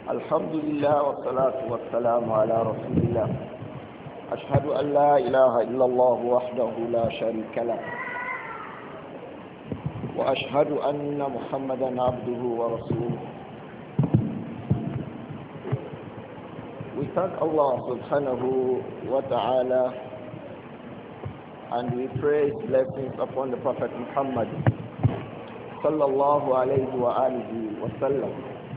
الحمد لله والصلاة والسلام على رسول الله. أشهد أن لا إله إلا الله وحده لا شريك له، وأشهد أن محمدا عبده ورسوله. We thank Allah subhanahu wa ta'ala and we praise blessings upon the Prophet Muhammad sallallahu alayhi wa alihi wa sallam.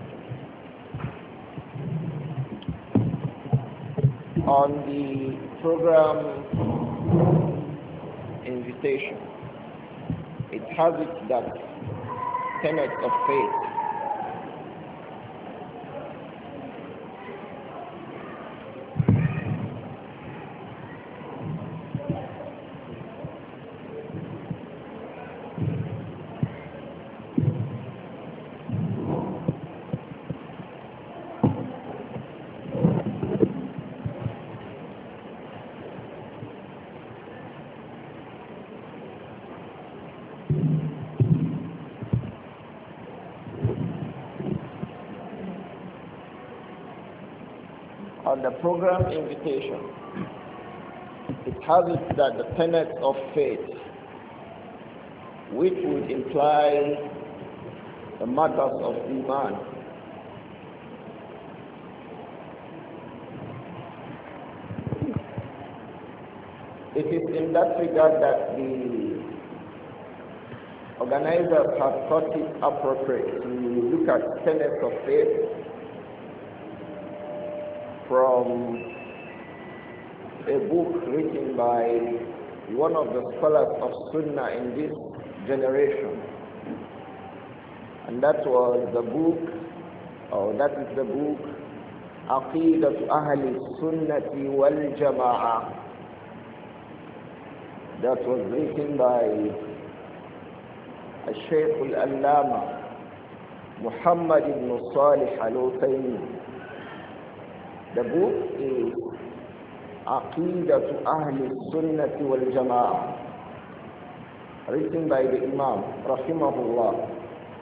On the program invitation, it has it that tenets of faith. On the program invitation, it has it that the tenets of faith, which would imply the matters of Iman, it is in that regard that the organizers have thought it appropriate to look at tenets of faith from a book written by one of the scholars of Sunnah in this generation. And that was the book, or that is the book, Aqeedatu Ahli Sunnati wal Jama'ah. That was written by Shaykh al-Allama Muhammad ibn Salih al-Uthaymeen. The book is Aqeedatu Ahli Sunnati wal Jama'ah, written by the Imam, rahimahullah.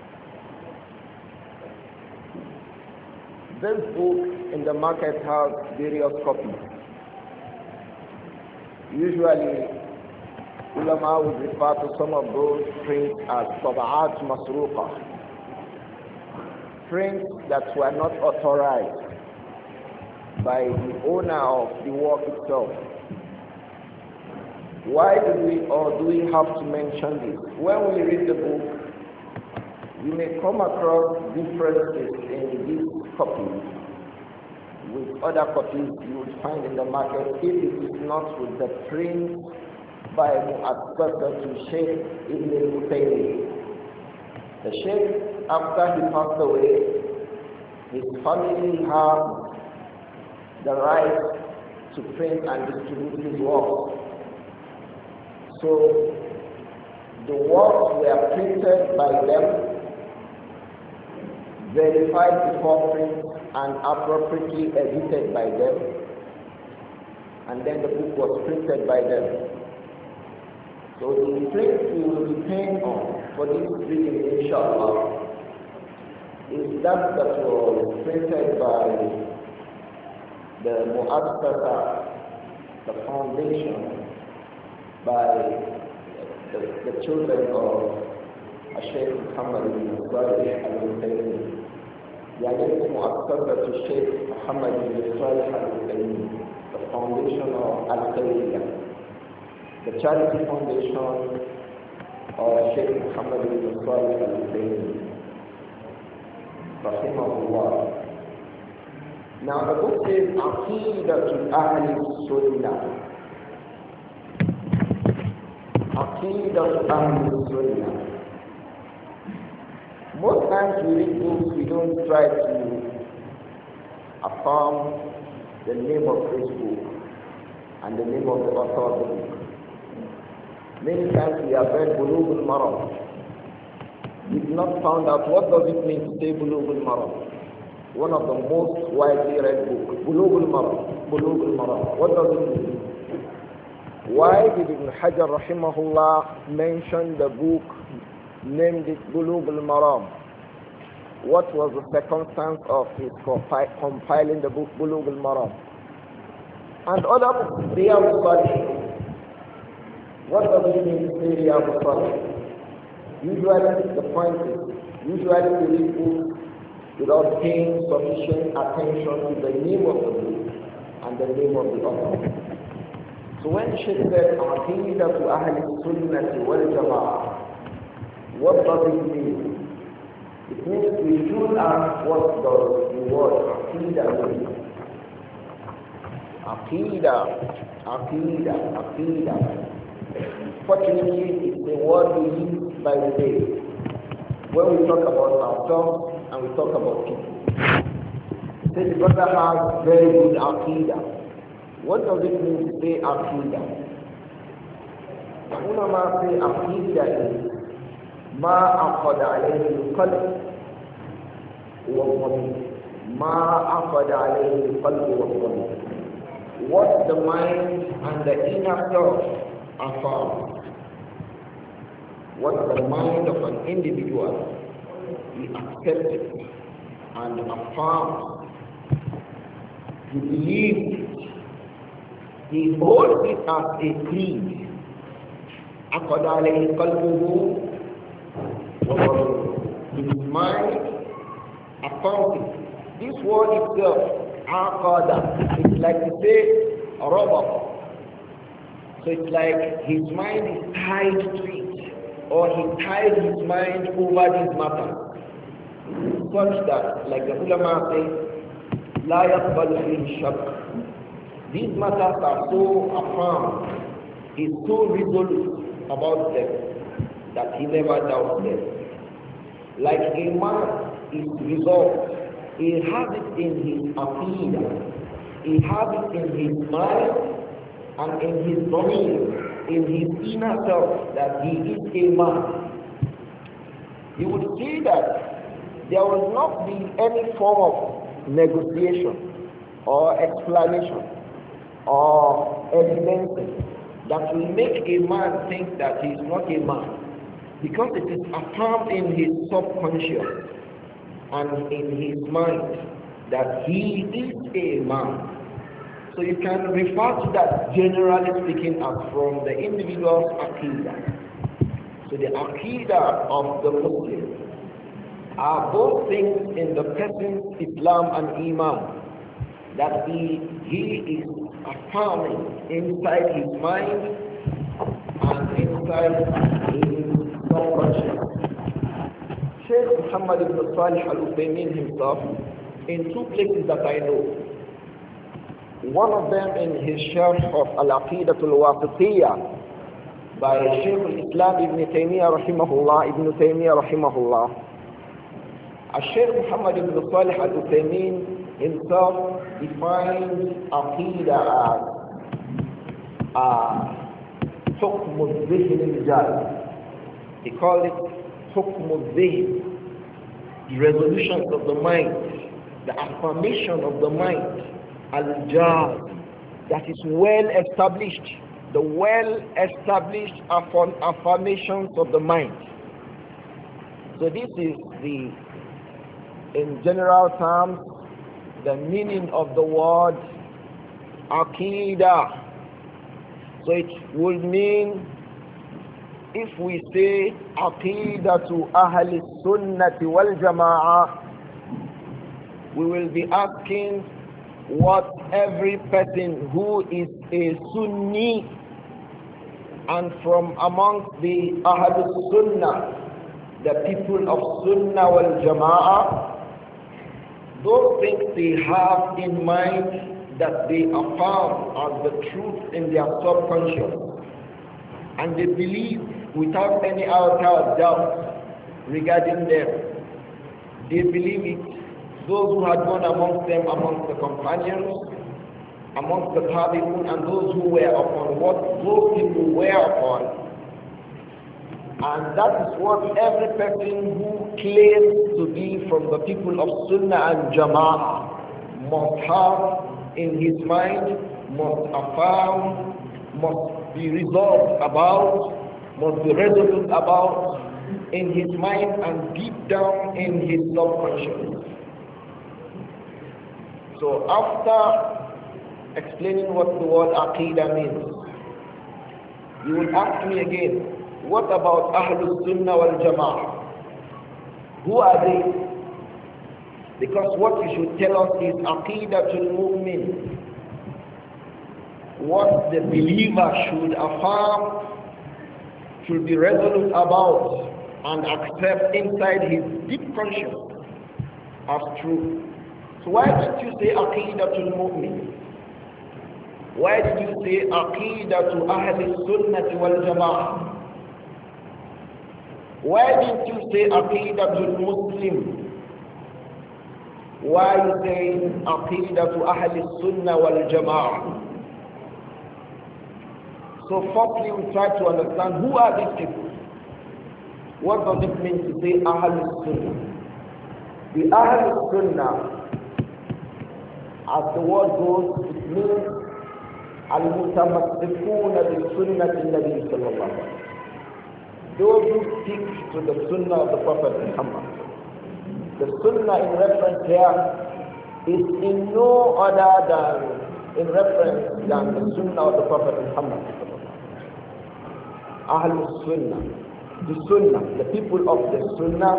This book in the market has various copies. Usually, ulama would refer to some of those prints as Taba'at Masruqa, prints that were not authorized by the owner of the work itself. Why do we have to mention this? When we read the book, you may come across differences in this copy with other copies you would find in the market if it is not with the print by Mu'assasa to Shaykh Ibn al-Uthaymeen. The Shaykh, after he passed away, his family have the right to print and distribute his works. So the works were printed by them, verified before print and appropriately edited by them, and then the book was printed by them. So the print we will be paying on for this reading, inshallah, is that was printed by the Mu'assasa, the foundation, by the children of Shaykh Muhammad ibn Salih al-Uthaymeen. Yani Mu'assasa to Shaykh Muhammad ibn Salih al-Uthaymeen, the foundation of Al-Khairiyah, the charity foundation of Shaykh Muhammad ibn Salih al-Uthaymeen, rahimahullah. Now the book says Aqeedatu Ahli Sunnah. Aqeedatu Ahli Sunnah. Most times we read books, we don't try to affirm the name of this book and the name of the author of the book. Many times we have read Bulugh al-Maram. We have not found out what does it mean to say Bulugh al-Maram. One of the most widely read books, Bulugh al-Maram. Bulugh al-Maram. What does it mean? Why did Ibn Hajar rahimahullah mention the book, named it Bulugh al-Maram? what was the circumstance of his compiling the book Bulugh al-Maram. And other books, Riyadh al-Salihin. What does it mean to say Riyadh al-Salihin? Usually the point is, usually we read books without paying sufficient attention to the name of the book and the name of the author. So when Shaykh said, Aqeedatu Ahli Sunnati wal Jama'ah, what does it mean? It means we should ask what does the word Aqeedah mean. Aqeedah. Fortunately, it's the word we use by the day when we talk about ourselves and we talk about people. Say the brother has very good Aqeedah. What does it mean to say Aqeedah? The ulama say Aqeedah is ما عقد عليه القلب والضمير. ما عقد عليه القلب والضمير. What the mind and the inner self affirm. What the mind of an individual he accepts it and affirms. He believes it. He holds it as a creed. عقد عليه قلبه. His mind affirms it. This word itself, aqada, it's like to say rubber. So it's like his mind is tied to it, or he tied his mind over this matter, such that, like the ulama say, la yaqbalu fihi shakk. These matters are so affirmed, he's so resolute about them, that he never doubts them. Like a man is resolved, he has it in his aqeedah, he has it in his mind and in his body, in his inner self, that he is a man. You would see that there will not be any form of negotiation or explanation or evidence that will make a man think that he is not a man. Because it is affirmed in his subconscious and in his mind that he is a man. So you can refer to that, generally speaking, as from the individual's Aqidah. So the Aqidah of the Muslim are both things in the person's Islam and Iman, that he is affirming inside his mind and inside his subconscious. Shaykh Muhammad ibn Salih al-Uthaymeen himself, in two places that I know, one of them in his Sharh of Al-Aqidatul Wasitiyah by Shaykh al-Islam ibn Taymiyyah rahimahullah, Shaykh Muhammad ibn Salih al-Uthaymeen himself defines Aqidah as حكم الذهن الجاري. He called it حكم الذهن, the resolutions of the mind, the affirmation of the mind, al-jar, that is well established, the well established affirmations of the mind. So this is the, in general terms, the meaning of the word Aqidah. So it will mean, if we say Aqeedatu Ahli Sunnati wal Jama'ah, we will be asking what every person who is a Sunni and from amongst the Ahlul Sunnah, the people of Sunnah wal Jama'ah, those things they have in mind that they affirm as the truth in their subconscious, and they believe without any outer doubt regarding them. They believe it. Those who had gone amongst them, amongst the companions, amongst the Tabi'un, and those who were upon what those people were upon. And that is what every person who claims to be from the people of Sunnah and Jama'ah must have in his mind, must affirm, must be resolved about, must be resolute about, in his mind and deep down in his subconscious. So after explaining what the word Aqidah means, you will ask me again, what about Ahlul Sunnah wal Jama'ah? Who are they? Because what you should tell us is Aqidatul Mu'min. What the believer should affirm, should be resolute about, and accept inside his deep conscience as true. So why did you say Aqidatul Mu'min? Why did you say Aqidatu Ahli Sunnati wal Jama'ah? Why didn't you say Aqidatul Muslim? Why you say Aqidatu Ahli Sunnah wal Jama'ah? So firstly we try to understand who are these people. What does it mean to say Ahlul Sunnah? The Ahlul Sunnah, as the word goes, it means Al-Mutamassikuna bi-Sunnati Nabi sallallahu alaihi wasallam. Those who stick to the Sunnah of the Prophet Muhammad. The Sunnah in reference here is in no other than in reference than the Sunnah of the Prophet Muhammad. Ahlul Sunnah, the Sunnah, the people of the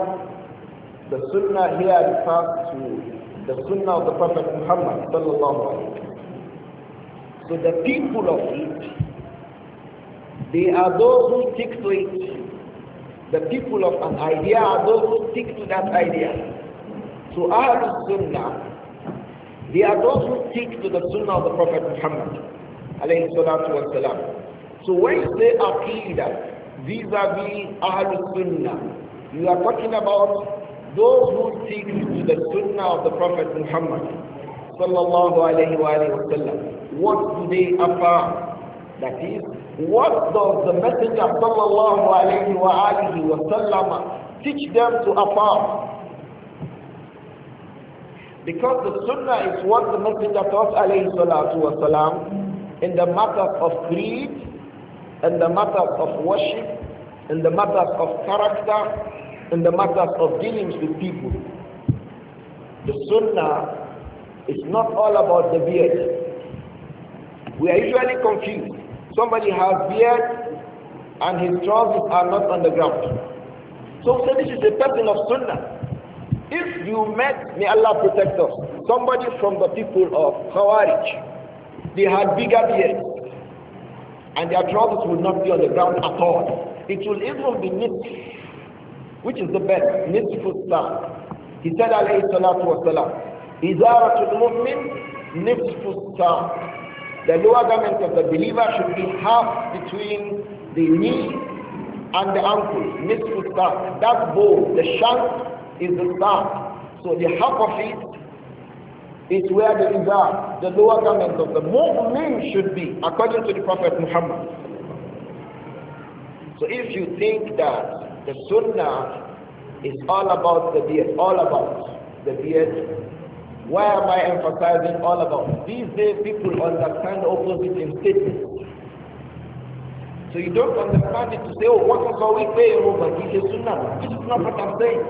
Sunnah here refers to the Sunnah of the Prophet Muhammad sallallahu alaihi wasallam. So the people of it, they are those who stick to it. The people of an idea are those who stick to that idea. So Ahlul Sunnah, they are those who stick to the Sunnah of the Prophet Muhammad alayhi salatu wa salam. So when you say Aqidah vis-a-vis Ahlul Sunnah, you are talking about those who stick to the Sunnah of the Prophet Muhammad sallallahu alayhi wa sallam. What do they affirm? That is, what does the Messenger sallallahu alayhi wa sallam teach them to affirm? Because the Sunnah is what the Messenger taught alayhi salatu wa salam in the matters of creed, in the matters of worship, in the matters of character, in the matters of dealings with people. The Sunnah is not all about the beard. We are usually confused. Somebody has beard and his trousers are not on the ground. So this is a person of Sunnah. If you met, may Allah protect us, somebody from the people of Khawarij, they had bigger beards and their trousers will not be on the ground at all. It will even be knit, which is the best, nisfu star. He said alayhi salatu wa salam, Izaratul mu'min nisfu star. The lower garment of the believer should be half between the knee and the ankle, nisfu star. That bone, the shank, is the star. So the half of it is where the izar, the lower garment of the mu'min should be, according to the Prophet Muhammad. So if you think that the Sunnah is all about the beard, why am I emphasizing all about? These days people understand the opposite in statements. So you don't understand it to say, oh, what is all we pay over? This is Sunnah. This is not what I'm saying.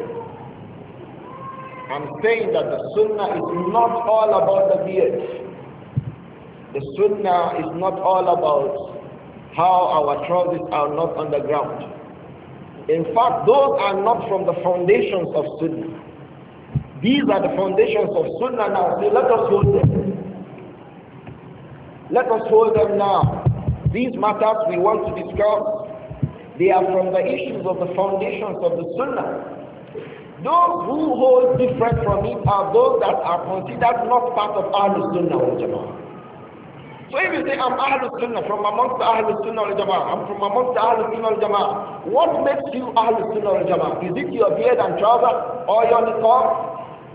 I'm saying that the Sunnah is not all about the beard. The Sunnah is not all about how our trousers are not on the ground. In fact, those are not from the foundations of Sunnah. These are the foundations of Sunnah now. So let us hold them. Let us hold them now. These matters we want to discuss, they are from the issues of the foundations of the Sunnah. Those who hold different from it are those that are considered not part of Ahlul Sunnah wal Jama'ah. So if you say, I'm Ahlul Sunnah, from amongst the Ahlul Sunnah wal Jama'ah, I'm from amongst the Ahlul Sunnah wal Jama'ah, what makes you Ahlul Sunnah wal Jama'ah? Is it your beard and trouser or your niqab?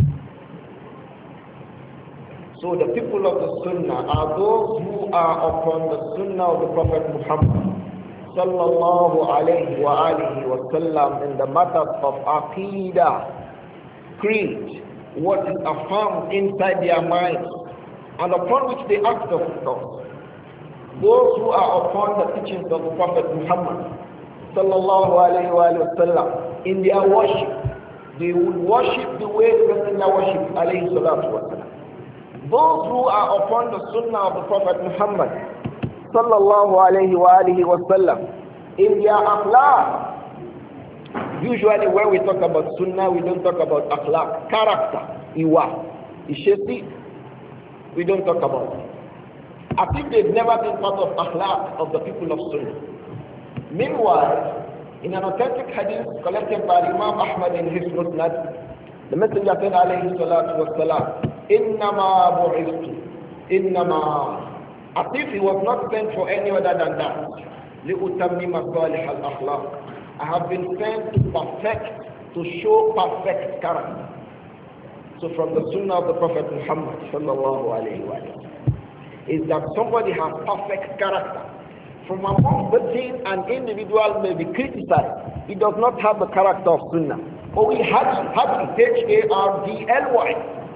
So the people of the Sunnah are those who are upon the Sunnah of the Prophet Muhammad sallallahu alayhi wa alihi wa sallam in the matters of Aqidah, creed, what is affirmed inside their minds and upon which they act of thought. Those who are upon the teachings of the Prophet Muhammad sallallahu alayhi wa sallam, in their worship, they would worship the way the Messenger worshipped, alayhi salatu wa sallam. Those who are upon the sunnah of the Prophet Muhammad, sallallahu alayhi wa sallam, in their akhlaq, usually when we talk about sunnah, we don't talk about akhlaq, character, iwa, ishesi, we don't talk about it. I think they've never been part of akhlaq of the people of sunnah. Meanwhile, in an authentic hadith collected by Imam Ahmad in his Musnad, the Messenger said, alayhi salatu wasalam, innama bu'istu, innama, as if he was not sent for any other than that, li'utammima salih al-akhlaq. I have been sent to perfect, to show perfect character. So from the sunnah of the Prophet Muhammad sallallahu alayhi wa sallam, is that somebody has perfect character. From among the things an individual may be criticized, he does not have the character of sunnah. But we hardly, H-A-R-D-L-Y.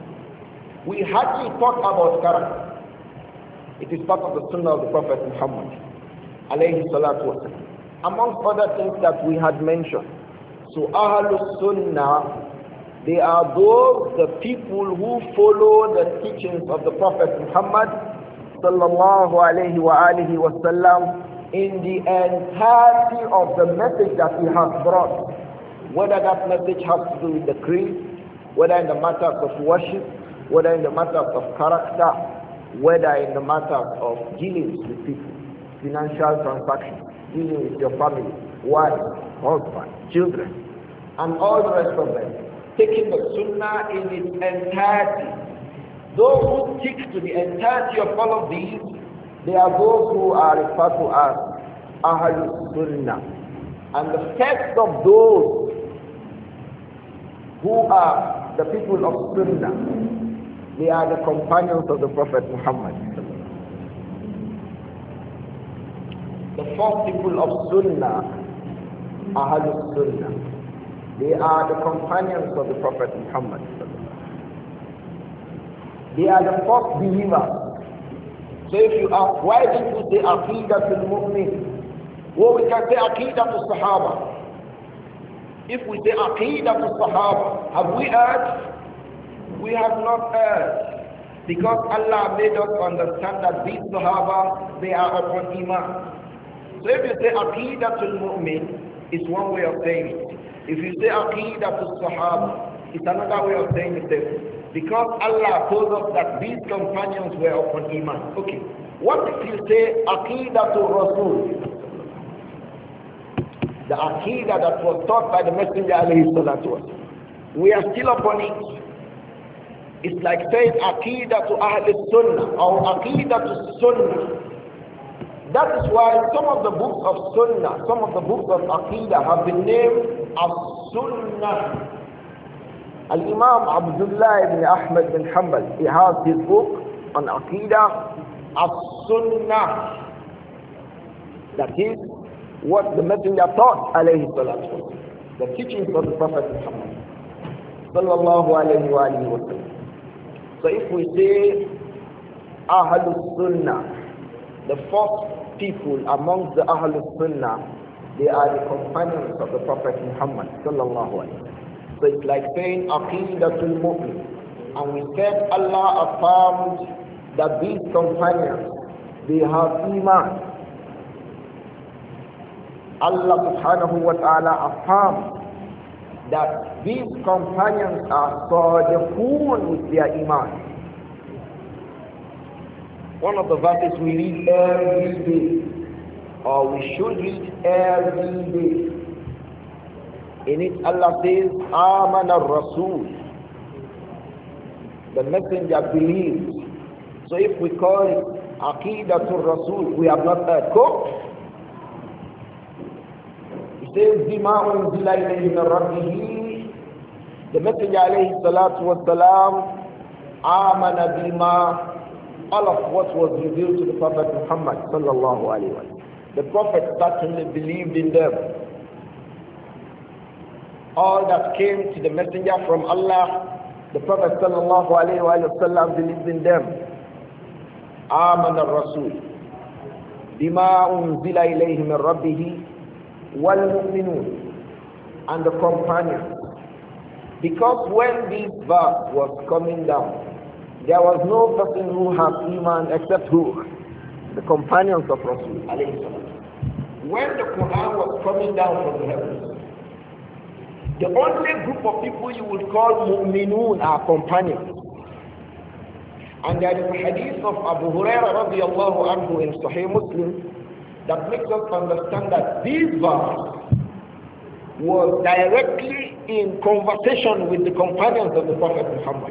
We hardly talk about character. It is part of the sunnah of the Prophet Muhammad alayhi salatu wasalam. Amongst other things that we had mentioned. So Ahlus Sunnah, they are those, the people who follow the teachings of the Prophet Muhammad sallallahu alayhi wa alihi wa sallam in the entirety of the message that he has brought. Whether that message has to do with the creed, whether in the matters of worship, whether in the matters of character, whether in the matters of dealings with people, financial transactions, dealing with your family, wife, husband, children, and all the rest of them. Taking the sunnah in its entirety. Those who stick to the entirety of all of these, they are those who are referred to as Ahlul Sunnah. And the first of those who are the people of Sunnah, they are the companions of the Prophet Muhammad. The first people of Sunnah, Ahlul Sunnah, they are the companions of the Prophet Muhammad. They are the first believers. So if you ask, why didn't you say Aqidatul Mu'min? Well, we can say Aqidatul Sahaba. If we say Aqidatul Sahaba, have we erred? We have not erred. Because Allah made us understand that these Sahaba, they are upon Iman. So if you say Aqidatul Mu'min, it's one way of saying it. If you say Aqidatul Sahaba, it's another way of saying it. Because Allah told us that these companions were upon Iman. Okay. What if you say Aqidatul Rasul? The Aqidah that was taught by the Messenger alayhi salatu wasallam. We are still upon it. It's like saying Aqidatul Ahl Sunnah or Aqidatul Sunnah. That is why some of the books of Sunnah, some of the books of Aqidah have been named as Sunnah. Al-Imam Abdullah ibn Ahmad bin Hanbal, he has his book on Aqidah as-Sunnah. That is what the Messenger taught, alayhi salatu, the teachings of the Prophet Muhammad sallallahu alayhi wa sallam. So if we say Ahlul Sunnah, the first people amongst the Ahlul Sunnah, they are the companions of the Prophet Muhammad sallallahu alayhi wa sallam. So it's like saying Aqidatul Mu'min. And we said Allah affirmed that these companions, they have Iman. Allah subhanahu wa ta'ala affirmed that these companions are sadiqun with their Iman. One of the verses we read every day, or we should read every day. In it Allah says, Amana Rasul. The messenger believes. So if we call it Aqidatul Rasul, we have not heard. He says, Bima unzila ilayhi min Rabbih. The messenger alayhi salatu wa salam, Amana bima, all of what was revealed to the Prophet Muhammad sallallahu alayhi wa sallam. The Prophet certainly believed in them. All that came to the messenger from Allah, the Prophet sallallahu alayhi wa sallam believed in them. Amana Rasul bima unzila ilayhi min Rabbih وَالْمُؤْمِنُونَ, and the companions. Because when this verse was coming down, there was no person who had Iman except who? The companions of Rasul. When the Quran was coming down from the heavens, the only group of people you would call mu'minun are companions. And there is a hadith of Abu Hurairah radiallahu anhu in Sahih Muslim that makes us understand that this verse was directly in conversation with the companions of the Prophet Muhammad.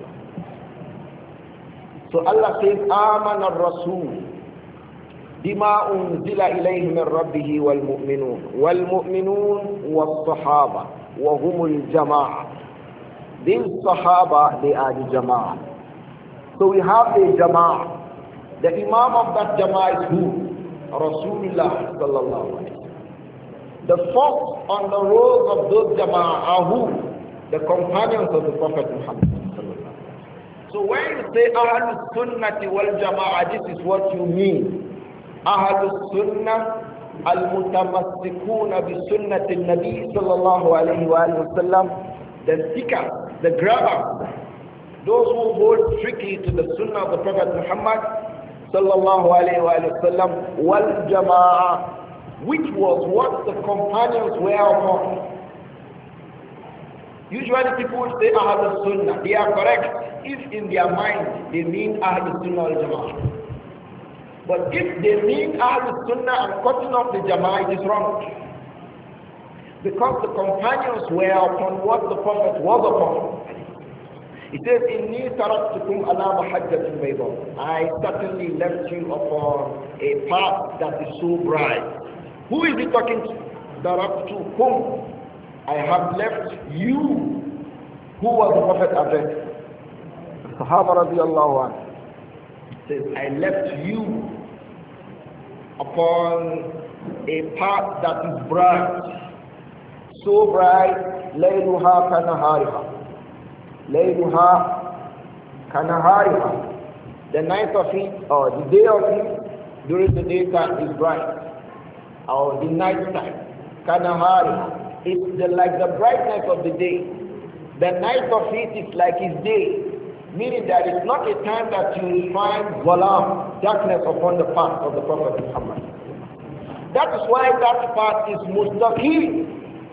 So Allah says, آمن الرسول بما أنزل إليه من ربه والمؤمنون والصحابة وهم الجماعة. These Sahaba, they are the Jama'ah. So we have the Jama'ah. The Imam of that Jama'ah is who? Rasulullah sallallahu alayhi wa sallam. The first on the rows of those Jama'ah are who? The companions of the Prophet Muhammad. So when you say Ahlus Sunnati wal Jama'ah, this is what you mean. Ahlus Sunnah al-mutamassikuna bi sunnati al-Nabi sallallahu alayhi wa sallam, the seekers, the grabbers, those who hold strictly to the Sunnah of the Prophet Muhammad sallallahu alayhi wa sallam, wal Jama'ah, which was what the companions were upon. Usually people will say Ahlus Sunnah. They are correct if in their mind they mean Ahlus Sunnah wal Jama'ah. But if they mean Ahlus Sunnah and cutting off the Jama'ah, it is wrong. Because the companions were upon what the Prophet was upon. He says, Inni taraktukum ala mahajjatin bayda. I certainly left you upon a path that is so bright. Who is he talking to? Taraktukum. I have left you. Who was the Prophet addressed? Sahaba radiallahu anhu. Says, I left you upon a path that is bright, so bright, layluha kanahariha, layluha kanahariha. The night of it, or the day of it, during the daytime is bright, or the night time, kanahariha. It's like the brightness of the day. The night of it is like its day. Meaning that it's not a time that you will find zalam, darkness upon the path of the Prophet Muhammad. That is why that path is mustaqim.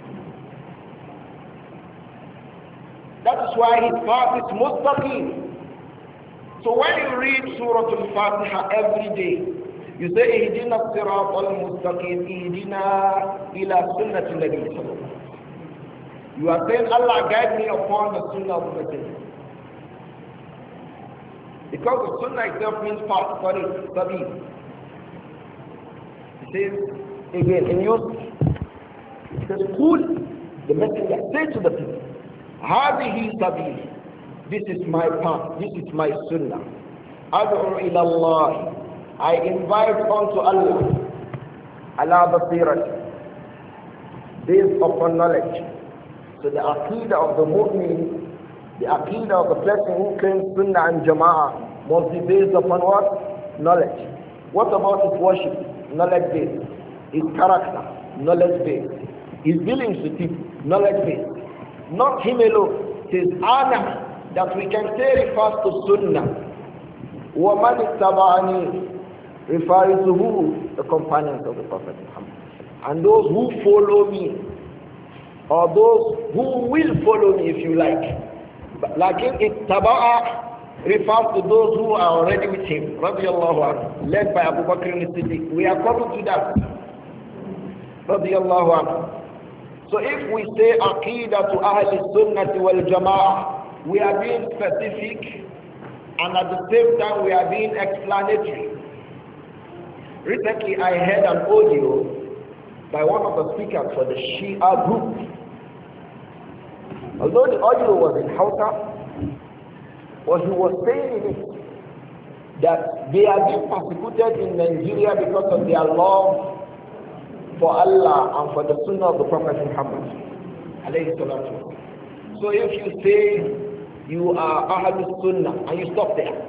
That is why his path is mustaqim. So when you read Surah Al-Fatiha every day, you say, Ihdina as-sirat al-mustaqim, Ihdina ila sunnati Nabi sallallahu alaihi wasallam. You are saying, Allah guide me upon the sunnah of the Messenger. Because the sunnah itself means path, sabil. It says, again, in Yusuf, it says, Qul, the messenger, say to the people, Hadihi sabil, this is my path, this is my sunnah. Ad'u ila Allah, I invite unto Allah, ala basirat, based upon knowledge. So the aqidah of the mu'min, the aqidah of the person who claims Sunnah and Jama'ah must be based upon what? Knowledge. What about his worship? Knowledge based. His character? Knowledge based. His dealings with people? Knowledge based. Not him alone. It is Ana that we can say refers to Sunnah. وَمَنِ اتَّبَعَنِي refers to who? The companions of the Prophet Muhammad. And those who follow me, or those who will follow me if you like. Like Ittaba'a refers to those who are already with him, radiyallahu anhu, led by Abu Bakr al-Siddiq. We are coming to that, radiyallahu anhu. So if we say Aqidah to Ahli Sunnati wal Jama'ah, we are being specific and at the same time we are being explanatory. Recently I heard an audio by one of the speakers for the Shia group. Although the audio was in Hausa, what he was saying in it, that they are being persecuted in Nigeria because of their love for Allah and for the Sunnah of the Prophet Muhammad. So if you say you are Ahlul Sunnah and you stop there,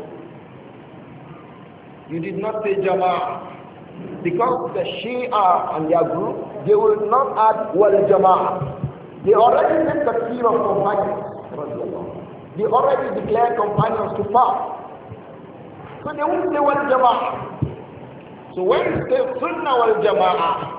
you did not say Jama'ah, because the Shia and their group, they will not add wal jama'ah. They already made the fear of companions. They already declared companions to pass. So they won't say wal jama'ah. So when you say sunnah wal jama'ah,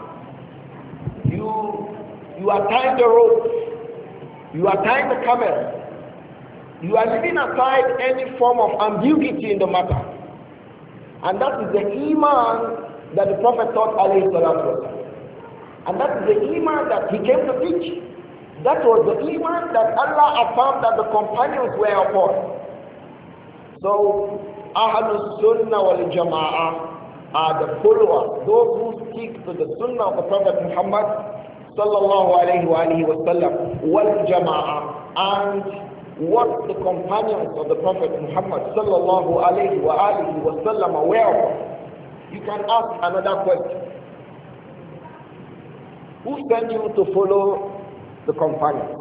you are tying the rope, you are tying the camel, you are leaving aside any form of ambiguity in the matter. And that is the iman that the Prophet taught alayhi salatu wasallam. And that is the iman that he came to teach. That was the iman that Allah affirmed that the companions were upon. So, Ahlus Sunnah wal Jama'ah are the followers, those who stick to the Sunnah of the Prophet Muhammad sallallahu alayhi wa sallam wal Jama'ah, and what the companions of the Prophet Muhammad sallallahu alayhi wa sallam are aware of. You can ask another question. Who sent you to follow the companions?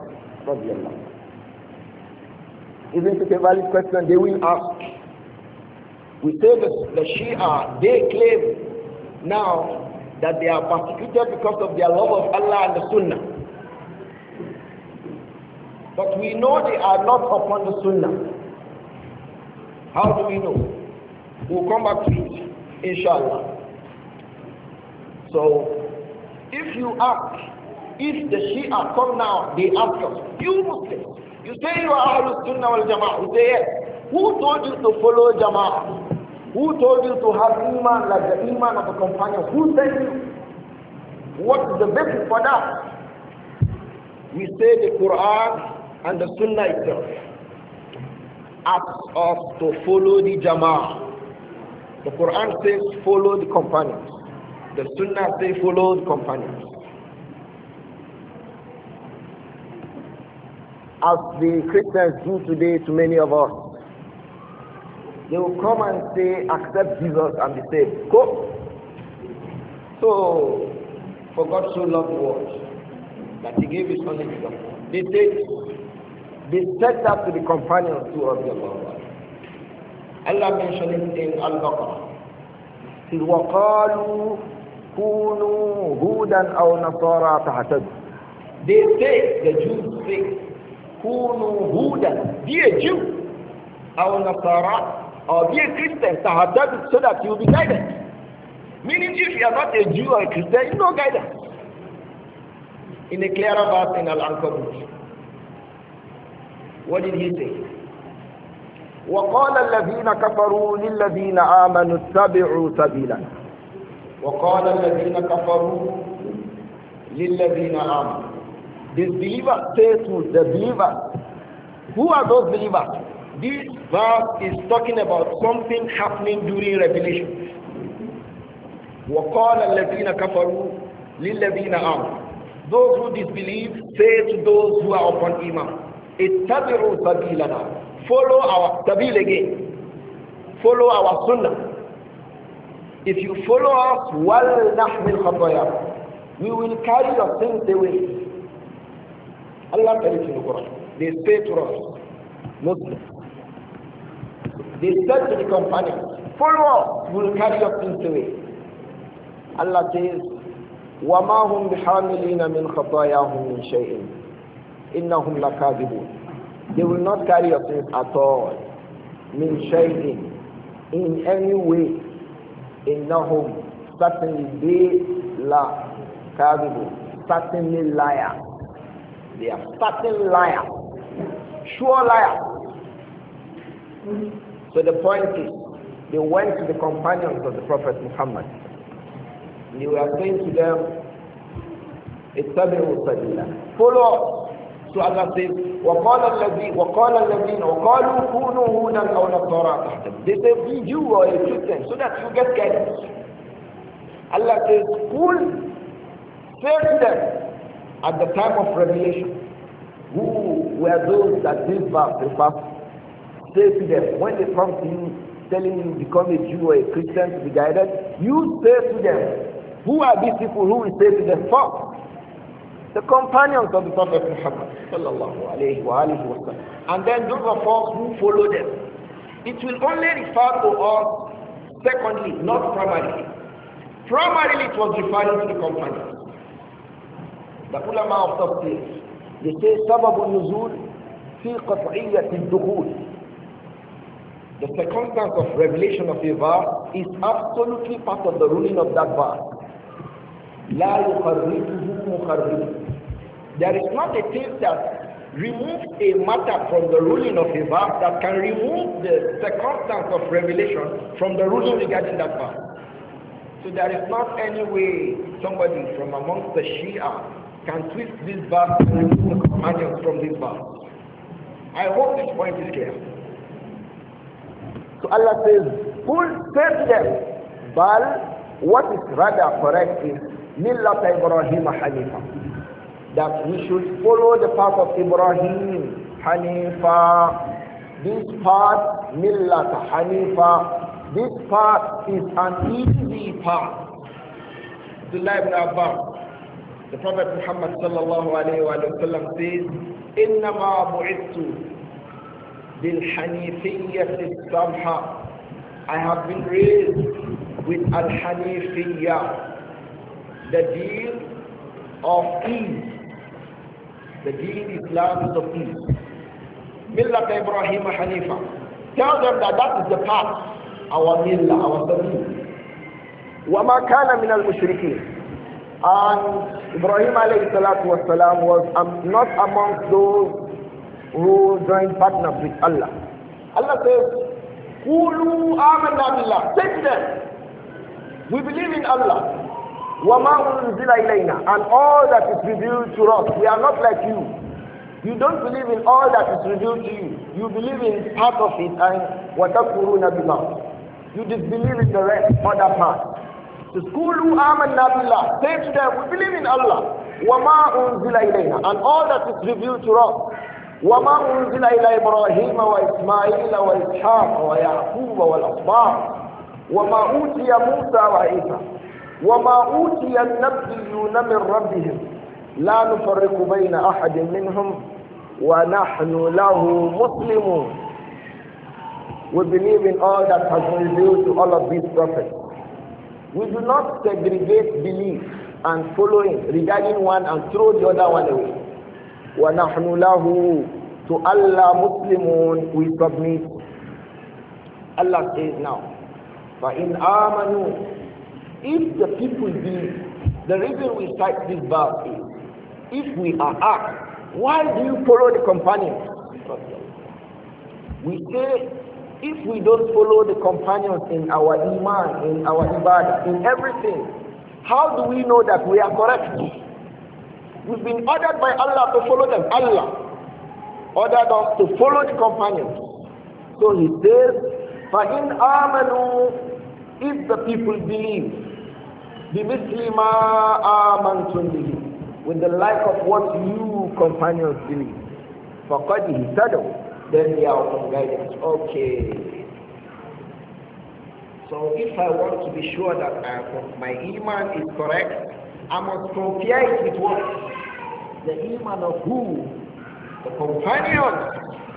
Isn't it a valid question? They will ask. We say that the Shia, they claim now that they are persecuted because of their love of Allah and the Sunnah. But we know they are not upon the Sunnah. How do we know? We'll come back to it, inshallah. So, if you ask, if the Shia come now, they ask us, you Muslims, you say you are Ahlul Sunnah wal Jama'ah. We say yes. Who told you to follow Jama'ah? Who told you to have iman like the iman of the companions? Who said you? What is the basis for that? We say the Quran and the Sunnah itself asks us to follow the Jama'ah. The Quran says follow the companions. The Sunnah says follow the companions. As the Christians do today to many of us, they will come and say, accept Jesus and be saved. Go. So, for God so loved the world that he gave his only son. They said that to the companions too of the Lord. Allah mentioned it in Al-Baqarah. He says, وَقَالُوا كُونُوا هُودًا أَوْ نَصَارَى تَهْتَدُوا. They say, the Jews say, كُونُوا هُودًا, be a Jew, أَوْ نَصَارَى, or be a Christian, so that you will be guided. Meaning, if you are not a Jew or a Christian, you know guidance. In a clearer verse in Al-Ankabut, what did he say? وَقَالَ الَّذِينَ كَفَرُوا لِلَّذِينَ آمَنُوا اتَّبِعُوا سَبِيلَنَا. وَقَالَ الَّذِينَ كَفَرُوا لِلَّذِينَ آمَنُوا. These believers say to the believers. Who are those believers? This verse is talking about something happening during Revelation. وَقَالَ الَّذِينَ كَفَرُوا لِلَّذِينَ آمَنُوا. Those who disbelieve say to those who are upon Iman, اتَّبِعُوا سَبِيلَنَا. Follow our Sabil again. Follow our Sunnah. If you follow us, وَلْنَحْمِلْ خَطَايَاكُمْ. We will carry your sins away. Allah tells in the Quran. They say to us, Muslims, they said to the companions, follow us, we will carry your sins away. Allah says, وَمَا هُمْ بِحَامِلِينَ مِنْ خَطَايَاهُمْ مِنْ شَيْءٍ إِنَّهُمْ لَكَاذِبُونَ. They will not carry your sins at all. مِنْ شَيْءٍ, in any way. إِنَّهُمْ, certainly they لَكَاذِبُونَ, certainly liars. They are certain liars. Sure liars. So the point is, they went to the companions of the Prophet Muhammad. They were saying to them, اتَّبِعُوا سَبِيلًا. Follow us. So Allah says, وَقَالَ الَّذِينَ وَقَالُوا كُونُوا هُودًا أَوْ نَصَارَى تَهْتَدُوا. They say, be Jew or a Christian, so that you get guidance. Allah says, "Qul," say to them, at the time of revelation, who were those that this verse refers to, say to them, when they come to you, telling you become a Jew or a Christian to be guided, you say to them, who are these people who will say to them first? The companions of the Prophet Muhammad sallallahu alayhi wa alihi wa sallam. And then those of us who follow them. It will only refer to us secondly, not primarily. Primarily it was referring to the companions. The ulama of tafsir, they say سبب النزول في قطعية الدخول. The circumstance of revelation of a verse is absolutely part of the ruling of that verse. لا يخرجه مخرج. There is not a thing that removes a matter from the ruling of a verse that can remove the circumstance of revelation from the ruling regarding that verse. So there is not any way somebody from amongst the Shia can twist this verse and remove the companions from this verse. I hope this point is clear. So Allah says, say to them, but what is rather correct is Millat Ibrahim Hanifa. That we should follow the path of Ibrahim Hanifa. This path, Millat Hanifa, this path is an easy path. Abdullah ibn Abbas, the Prophet Muhammad sallallahu alayhi wa sallam says, إِنَّمَا بُعِثْتُ بِالْحَنِيفِيَّةِ السَّمْحَةِ. I have been raised with Al-Hanifiyya, the deen of ease. The deen Islam is of ease. Millat Ibrahim Hanifa. Tell them that that is the path, our millah, our sabil. وَمَا كَانَ مِنَ الْمُشْرِكِينَ. And Ibrahim alayhi salatu wasalam was not amongst those who joined partners with Allah. Allah says, Qulu amanna billah. Say to them, we believe in Allah. وَمَا أُنزِلَ إِلَيْنَا. And all that is revealed to us. We are not like you. You don't believe in all that is revealed to you. You believe in part of it and وَتَكْفُرُونَ بِاللَّهِ. You disbelieve in the rest, other part. So, Qulu amanna billah. Say to them, we believe in Allah. وَمَا أُنزِلَ إِلَيْنَا. And all that is revealed to us. وَمَا أُنزِلَ إِلَى إِبْرَاهِيمَ وَإِسْمَاعِيلَ وَإِسْحَاقَ وَيَعْقُوبَ وَالْأَسْبَاطِ وَمَا أُوتِيَ مُوسَى وَعِيسَى وَمَا أُوتِيَ النَّبِيُّونَ مِنْ رَبِّهِمْ لَا نُفَرِّقُ بَيْنَ أَحَدٍ مِّنْهُمْ وَنَحْنُ لَهُ مُسْلِمُونَ. We believe in all that has been revealed to all of these prophets. We do not segregate belief and following regarding one and throw the other one away. وَنَحْنُ لَهُ. To Allah Muslimun we submit. Allah says now, فَإِنْ آمَنُوا. If the people believe, the reason we cite this verse is, if we are asked, why do you follow the companions? We say, if we don't follow the companions in our iman, in our ibadah, in everything, how do we know that we are correct? We've been ordered by Allah to follow them. Allah ordered us to follow the companions. So he says, فَإِنْ آمَنُوا. If the people believe, بِمِثْلِ مَا آمَنْتُمْ بِهِ, with the like of what you companions believe, فَقَدْ اهْتَدَوْا. Then they are on guidance. Okay. So if I want to be sure that my iman is correct, I must compare it with what? The iman of who? The companions.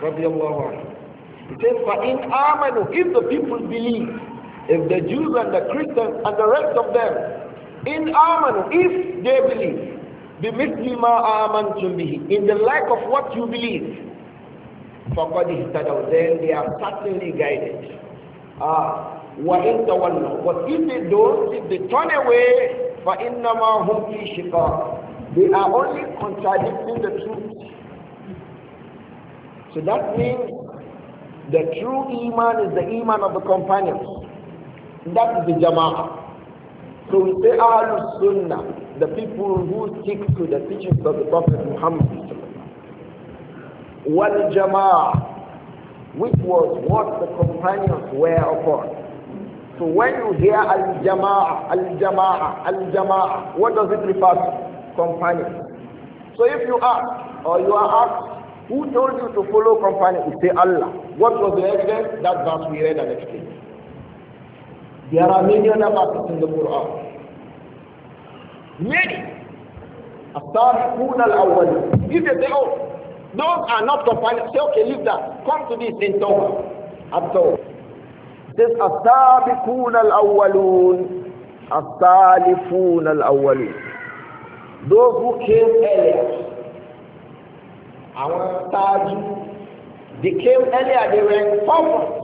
It says, فَإِنْ آمَنُوا. If the people believe, if the Jews and the Christians and the rest of them, in amanu, if they believe, بِمِثْلِ مَا آمَنْتُمْ بِهِ, in the like of what you believe, فَقَدْ اهْتَدَوْا. Then they are certainly guided. وَإِنْ تَوَلَّوْا. But if they don't, if they turn away, فَإِنَّمَا هُمْ فِي شِقَاقٍ. They are only contradicting the truth. So that means the true iman is the iman of the companions. That is the jama'ah. So we say Ahlul Sunnah, the people who stick to the teachings of the Prophet Muhammad. Wal Jama'ah, which was what the companions were upon. So when you hear Al-Jama'ah, Al-Jama'ah, Al-Jama'ah, what does it refer to? Companions. So if you ask, or you are asked, who told you to follow companions? You say Allah. What was the evidence? That verse we read and explained. There are many other verses in the Quran. Many. As-Sabiqun al-Awwalun. If they say, oh, those are not companions, say, okay, leave that. Come to this in Tawbah. At-Tawbah. It says, As-Sabiqun al-Awwalun. As-Salifun al-Awwalun. Those who came earlier, our Taj, they came earlier, they were in forward.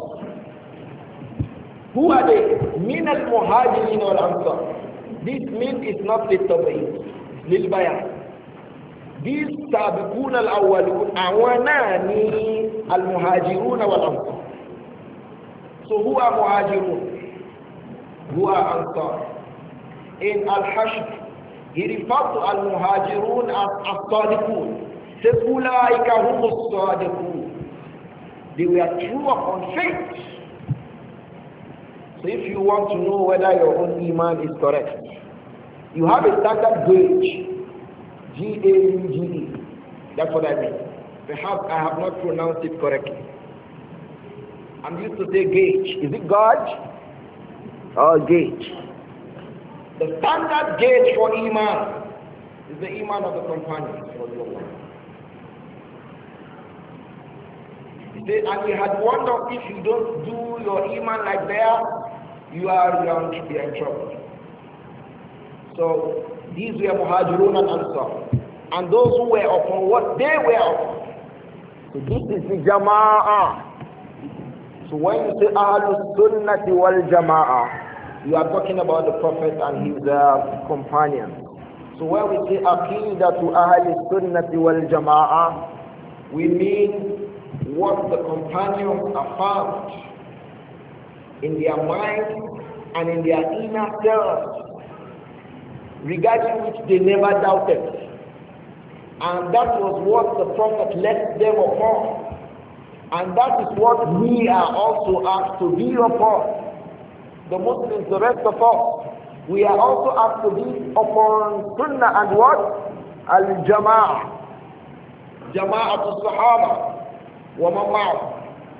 Who are they? Min al-Muhajirin wal-Ansar. This min is not lit-tabayyin, lil-bayan. These Sabiqun al-Awwalun, awanani al-Muhajirun wal-Ansar. So who are Muhajirun? Who are Ansar? In Al-Hashr, he referred to al-Muhajirun as as-Sadiqun. Ulaika hum as-Sadiqun. They were true upon faith. So if you want to know whether your own iman is correct, you have a standard gauge. G-A-U-G-E. That's what I mean. Perhaps I have not pronounced it correctly. I'm used to say gauge. Is it gauge or gauge? The standard gauge for iman is the iman of the companions. He said, and we had warned us, if you don't do your iman like that, you are in trouble. So these were Muhajirun and Ansar, and those who were upon what they were upon. So this is the Jama'ah. So when you say Ahlus Sunnati wal Jama'ah, you are talking about the Prophet and his companions. So when we say Aqeedatu Ahlus Sunnati wal Jama'ah, we mean what the companions affirmed in their minds and in their inner selves, regarding which they never doubted. And that was what the Prophet left them upon. And that is what we are also asked to be upon. The Muslims, the rest of us, we are also asked to be upon Sunnah and what? Al-Jama'ah. Jama'atul Sahaba. Wa man ma'ahum.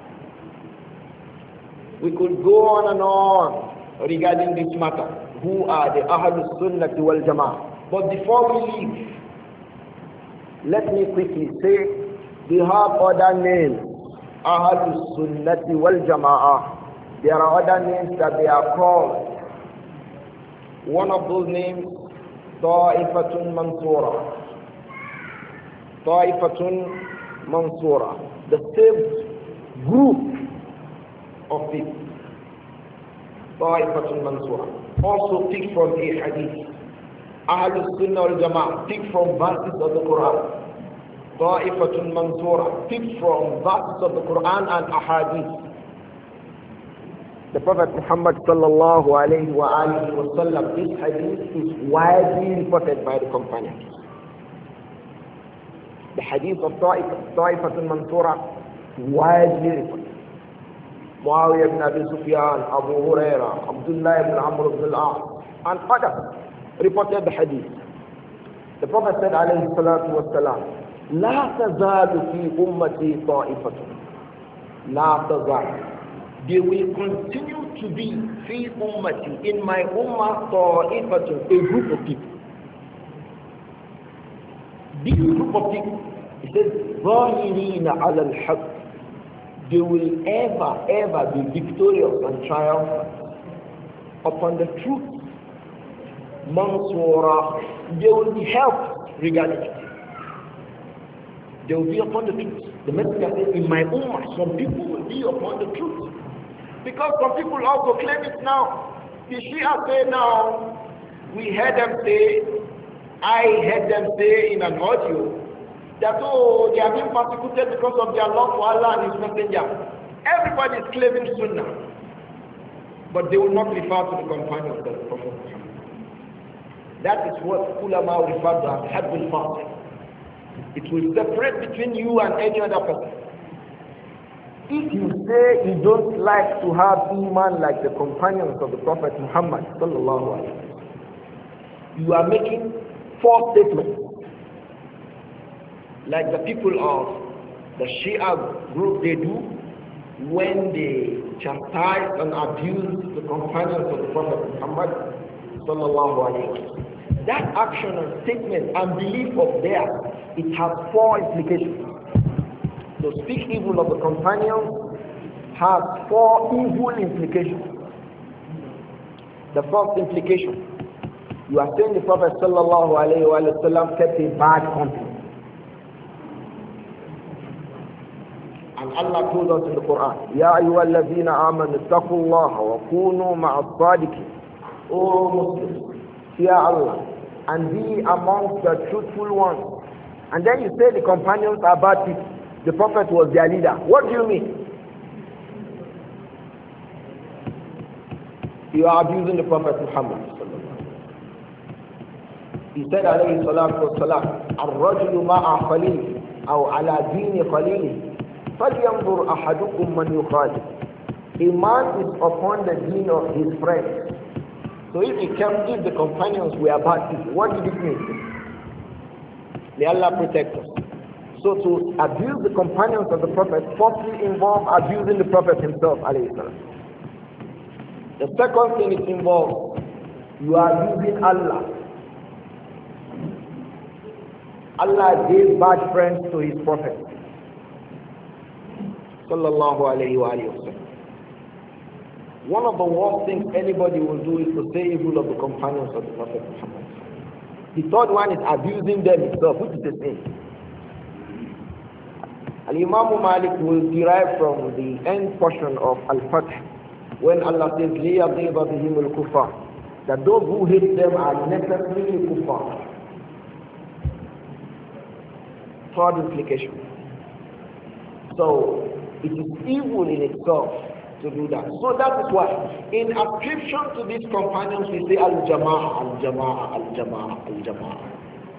We could go on and on regarding this matter. Who are the Ahlus Sunnah wal Jama'ah? But before we leave, let me quickly say, we have other names. Ahlus Sunnah wal Jama'ah. There are other names that they are called. One of those names, Ta'ifatun Mansura. Ta'ifatun Mansura. The saved group of people. Ta'ifatun Mansura. Also picked from a hadith. Ahlus Sunnah wal Jama'ah, picked from verses of the Quran. Ta'ifatun Mansura, picked from verses of the Quran and ahadith. The Prophet Muhammad sallallahu alayhi wa alihi wa sallam, this hadith is widely reported by the companions. The hadith of Ta'ifatun Mansura, widely reported. Muawiyah ibn Abi Sufyan, Abu Huraira, Abdullah ibn Amr ibn al-As, and others reported the hadith. The Prophet said alayhi salatu wa salam, لا تزال في أمتي طائفة. لا تزال. They will continue to be في أمتي, in my ummah, طائفة, a group of people. This group of people, it says, ظاهرين على الحق. They will ever be victorious and triumphant upon the truth. Mansura, they will be helped regarding it. They will be upon the truth. The Messenger said, in my ummah, some people will be upon the truth. Because some people also claim it now. The Shia say now, we heard them say, I heard them say in an audio, that oh, they are being persecuted because of their love for Allah and His Messenger. Everybody is claiming Sunnah. But they will not refer to the companions of the Prophet Muhammad. That is what ulama refer to as Haddul Fasil. It will separate between you and any other person. If you say you don't like to have iman like the companions of the Prophet Muhammad sallallahu alaihi wasallam, you are making false statements. Like the people of the Shia group, they do when they chastise and abuse the companions of the Prophet Muhammad sallallahu alaihi wasallam. That action and statement and belief of theirs, it has four implications. To speak evil of the companions has four evil implications. The first implication, You are saying the Prophet sallallahu alayhi wa sallam kept a bad company. And Allah told us in the Quran, Ya ayyuhalladhina amanu ittaqullaha wa kunu ma'as-sadiqin. O Muslims, fear Allah and be amongst the truthful ones. And then you say the companions are bad people. The Prophet was their leader. What do you mean? You are abusing the Prophet Muhammad. He said alayhi salatu wasalam, Ar-rajulu ma'a khalili, aw ala dini khalili. فَلْيَنْظُرْ أَحَدُكُمْ مَنْ يُخَالِفُ. A man is upon the deen of his friend. So if the companions were bad people, what did it mean? May Allah protect us. So to abuse the companions of the Prophet firstly involves abusing the Prophet himself, alayhi salam. The second thing it involves, you are abusing Allah. Allah gave bad friends to his Prophet. Sallallahu alayhi wa sallam. One of the worst things anybody will do is to say evil of the companions of the Prophet Muhammad. The third one is abusing them itself, which is the same. Al-Imam Malik will derive from the end portion of Al-Fath when Allah says, لِيَضِيبَ بِهِمُ الْكُفَّارِ, that those who hate them are necessarily kuffar. Third implication. So, it is evil in itself to do that. So that is why, in ascription to these companions, we say Al-Jama'ah, Al-Jama'ah, Al-Jama'ah, Al-Jama'ah.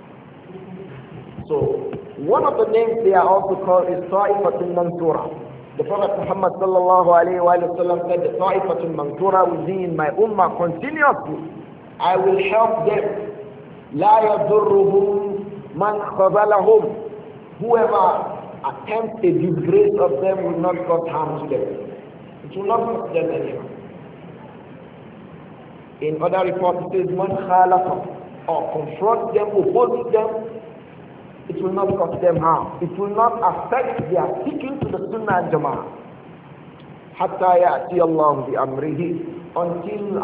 So, one of the names they are also called is Ta'ifatul Mansura. The Prophet Muhammad sallallahu alayhi wa sallam said, the Ta'ifatul Mansura will be in my ummah continuously. I will help them. La yadurruhum man khazalahum. Whoever attempts a disgrace of them will not cause harm to them. It will not cause them any harm. In other reports it says, man khalafa, or confront them, oppose them, it will not cause them harm. It will not affect their sticking to the Sunnah and Jama'ah. Hatta ya'ti Allah bi amrihi, until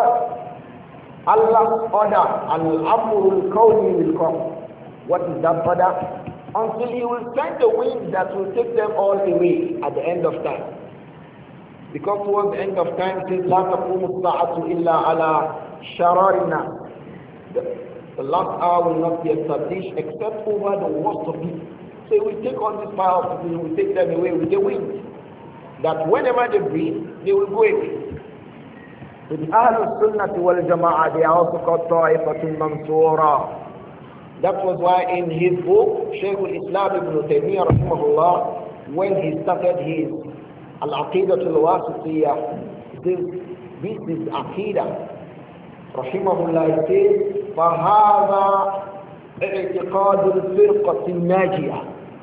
Allah's order, al-amrul kawni will come. What is that order? Until he will send the wind that will take them all away at the end of time. Because towards the end of time, it says, لَا تَقُومُ السَّاعَةُ إِلَّا عَلَى شَرَارِنَا. The last hour will not be established except over the worst of people. So he will take on this power of people, he will take them away with the wind. That whenever they breathe, they will go away. So the Ahlul Sunnah wal Jama'ah, they are also called Ta'ifatul Mansura. That was why in his book, Shaykh al-Islam ibn Taymiyyah rahimahullah, when he started his Al-Aqidatul Wasitiyah, he says, this is Aqidah. Rahimahullah, he says, فَهَذَا اعْتِقَادُ الْفِرْقَةِ النَّاجِيَةِ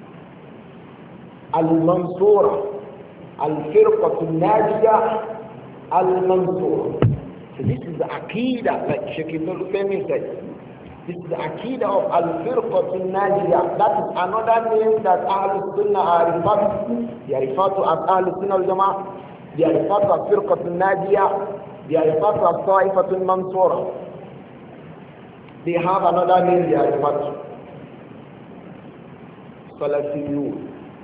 الْمَنْصُورَةِ الْفِرْقَةُ النَّاجِيَةِ الْمَنْصُورَةِ. So this is the Aqidah, like Shaykh ibn Taymiyyah said. This is the Aqidah of Al-Firqatul Najiyah. That is another name that Ahlul Sunnah are referred to. They are referred to as Ahlul Sunnah al-Jama'ah. They are referred to as Firqatul Najiyah. They are referred to as Ta'ifatul Mansura. They have another name they are referred to. Salafiyun.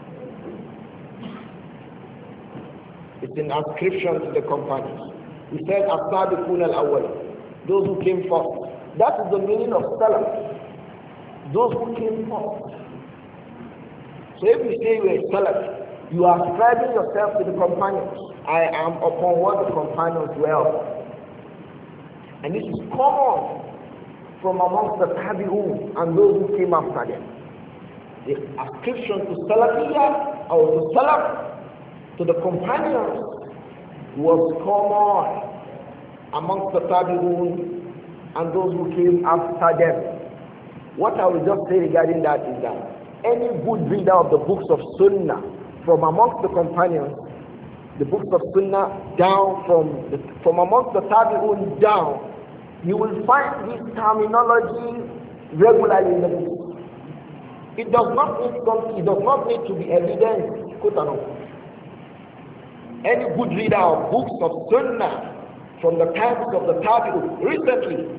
It's an ascription to the companions. We said As-Sabiqun al-Awwal. Those who came first. That is the meaning of Salaf. Those who came first. So if you say you are a Salaf, you are ascribing yourself to the companions. I am upon what the companions were. And this is common from amongst the Tabi'un and those who came after them. The ascription to Salafiyah or to Salaf, to the companions, was common amongst the Tabi'un and those who came after them. What I will just say regarding that is that any good reader of the books of Sunnah from amongst the companions, the books of Sunnah down from amongst the Tabi'un down, you will find this terminology regularly in the book. It does not need to be evident, quote unquote. Any good reader of books of Sunnah from the times of the Tabi'un, recently,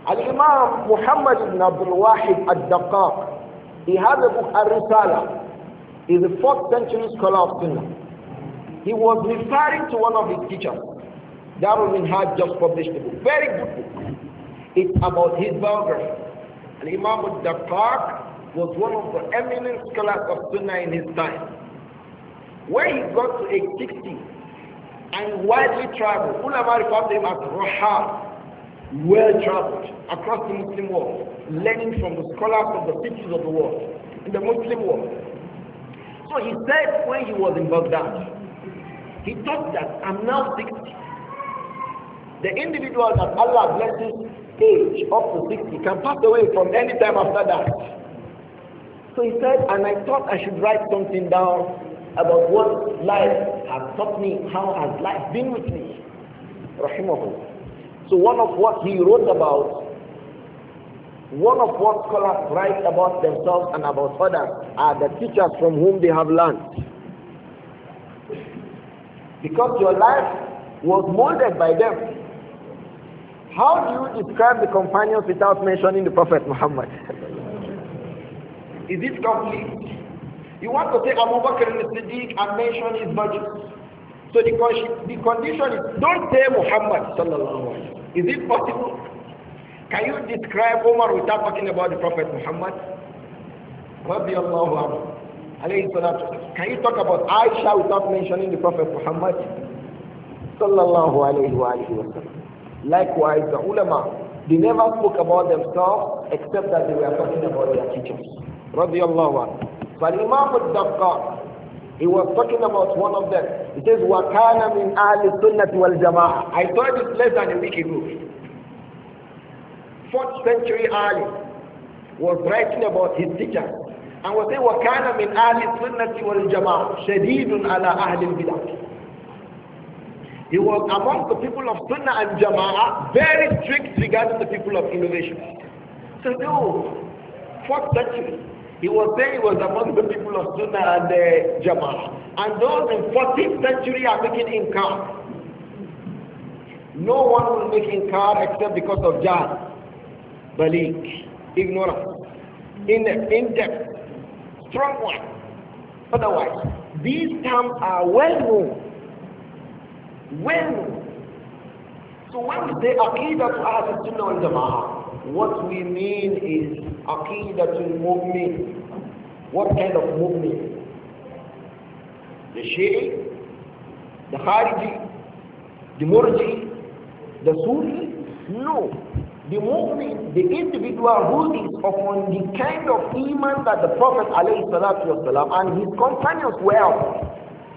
Al-Imam Muhammad ibn Abdul Wahid al-Daqqaq, he has a book, Al-Risala. He's a 4th century scholar of Sunnah. He was referring to one of his teachers. Darul Minhaj just published a book. Very good book. It's about his biography. Al-Imam al-Daqqaq was one of the eminent scholars of Sunnah in his time. When he got to age 60 and widely traveled, ulama referred to him as Rahab, well traveled across the Muslim world, learning from the scholars of the cities of the world, in the Muslim world. So he said when he was in Baghdad, he thought that I'm now 60. The individual that Allah blesses age up to 60 can pass away from any time after that. So he said, and I thought I should write something down about what life has taught me, how has life been with me. Rahimahullah. So one of what he wrote about, one of what scholars write about themselves and about others are the teachers from whom they have learned. Because your life was molded by them. How do you describe the companions without mentioning the Prophet Muhammad? Is it complete? You want to say Abu Bakr al-Siddiq and mention his virtues. So the condition is, don't say Muhammad sallallahu alaihi wasallam. Is it possible? Can you describe Umar without talking about the Prophet Muhammad? Radiyallahu anhu. Can you talk about Aisha without mentioning the Prophet Muhammad? Sallallahu alayhi wa sallam. Likewise, the ulama, they never spoke about themselves except that they were talking about their teachers. Radiyallahu anhu. So Imam al-Daqqaq, he was talking about one of them. He says, وَكَانَ مِنْ أَهْلِ السُنَّةِ وَالْجَمَاعَةِ. I saw this less than a week ago. 4th century Ali was writing about his teachers. And we say, وَكَانَ مِنْ أَهْلِ السُنَّةِ وَالْجَمَاعَةِ شَدِيدٌ عَلَى أَهْلِ الْبِدَعِ. He was among the people of Sunnah and Jama'ah, very strict regarding the people of innovation. So no, 4th century, he was saying he was among the people of Sunnah and Jama'ah. And those in 14th century are making inkar. No one will make inkar except because of Jahl, Balik, ignorance, in-depth, strong one. Otherwise, these terms are well known. Well known. So when we say Aqidah to Ahl Sunnah wal Jama'ah, what we mean is Aqidah to Mu'min. What kind of Mu'min? The Shi'i, the Khariji, the Murji, the Sufi? No. The Mu'min, the individual who is upon the kind of Iman that the Prophet ﷺ and his companions were upon.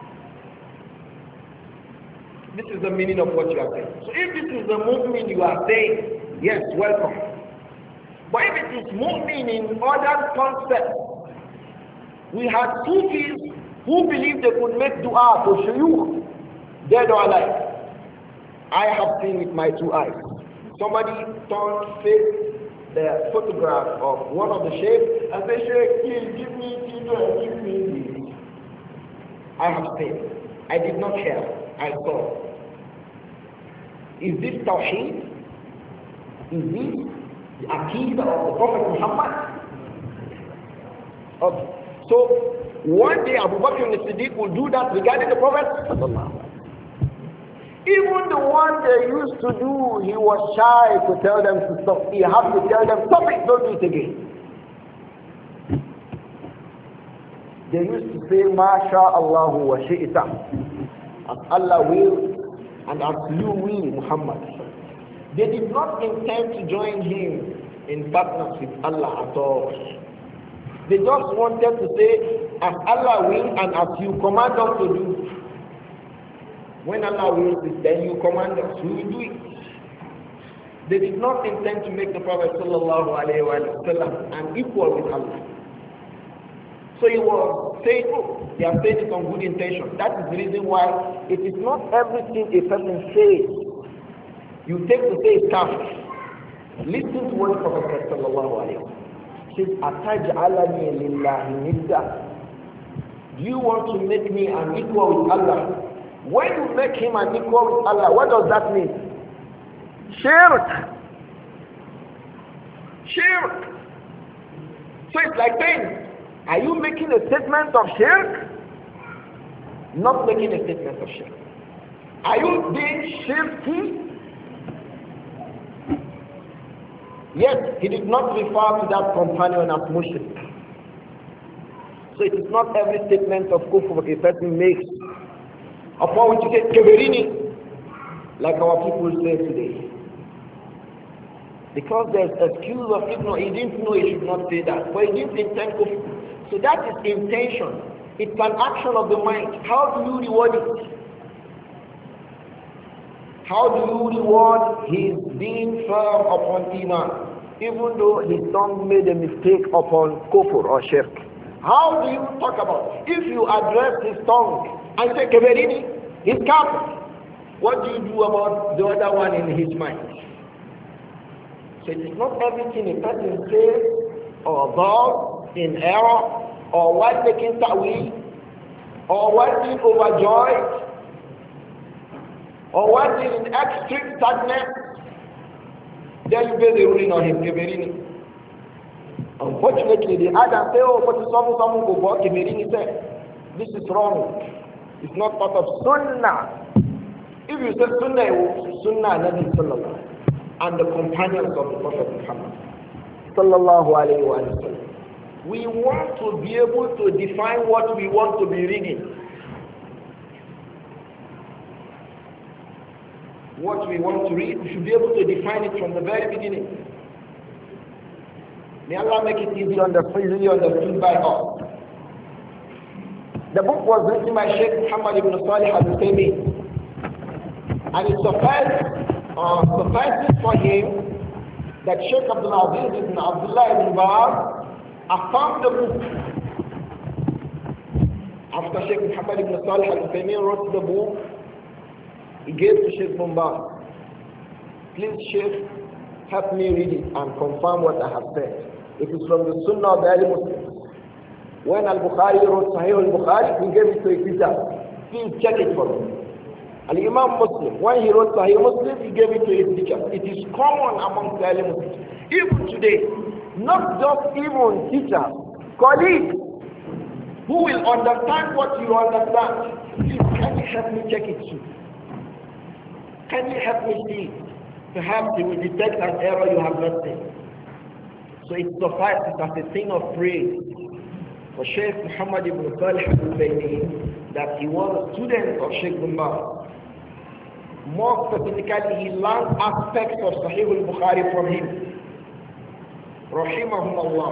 This is the meaning of what you are saying. So if this is the mu'min you are saying, yes, welcome. But if it is mu'min in other concepts, we had Sufis who believed they could make dua to shuyukh, dead or alive. I have seen with my 2 eyes. Somebody face the photograph of one of the sheikhs and they say, please give me this. I have seen. I did not hear. I saw. Is this Tawheed? Is this the Aqidah of the Prophet Muhammad? Okay. So, one day Abu Bakr al-Siddiq will do that regarding the Prophet. Even the one they used to do, he was shy to tell them to stop. He had to tell them, stop it, don't do it again. They used to say, Ma sha Allahu wa shi'ita. As Allah will and as you will, Muhammad. They did not intend to join him in partnership with Allah at all. They just wanted to say, as Allah will and as you command us to do. When Allah wills it, then you command us, we will do it. They did not intend to make the Prophet sallallahu alaihi wasallam an equal with Allah. So he was saying, oh, they are saying it on good intention. That is the reason why it is not everything a person says you take to say it's tough. Listen to what the Prophet said sallallahu alaihi wasallam. He says, Ataj'alani lillahi nidda. Do you want to make me an equal with Allah? When you make him an equal with Allah, what does that mean? Shirk. Shirk. So it's like saying, are you making a statement of shirk? Not making a statement of shirk. Are you being shirky? Yes, he did not refer to that companion as mushrik. So it is not every statement of kufr a person makes upon which you say keberini, like our people say today. Because there's excuse of ignorance, he didn't know he should not say that, but he didn't intend kufr. So that is intention. It's an action of the mind. How do you reward it? How do you reward his being firm upon iman, even though his tongue made a mistake upon kufr or shirk? How do you talk about it? If you address his tongue and say keberini, he's kafir, what do you do about the other one in his mind? So it is not everything a person says or does in error, or while making ta'wil, or while being overjoyed, or while being in extreme sadness, then you base the ruling on him, keberini. Unfortunately, the others say, oh, but someone go back, keberini said, this is wrong. It's not part of sunnah. If you say sunnah, sunnah Nabi sallallahu and the companions of the Prophet Muhammad sallallahu alayhi wa sallam. We want to be able to define what we want to be reading. What we want to read, we should be able to define it from the very beginning. May Allah make it easily understood by us. The book was written by Sheikh Muhammad ibn Salih al-Uthaymeen, and it suffices for him that Sheikh Abdul Aziz ibn Abdullah ibn Baz affirmed the book. After Sheikh Muhammad ibn Salih al-Uthaymeen wrote the book, he gave to Sheikh ibn Baz, please Sheikh, help me read it and confirm what I have said. It is from the Sunnah of the early Muslims. When Al-Bukhari wrote Sahih al-Bukhari, he gave it to a teacher. Please check it for me. Al-Imam Muslim, when he wrote Sahih Muslim, he gave it to his teacher. It is common among the early Muslims. Even today, not just even teachers, colleagues, who will understand what you understand. Please, can you help me check it too? Can you help me see? Perhaps you will detect an error you have not seen. So it suffices as a thing of praise for Sheikh Muhammad ibn Salih al-Uthaymeen that he was a student of Sheikh ibn Baz. More specifically, he learned aspects of Sahih al-Bukhari from him. Rahimahumullah.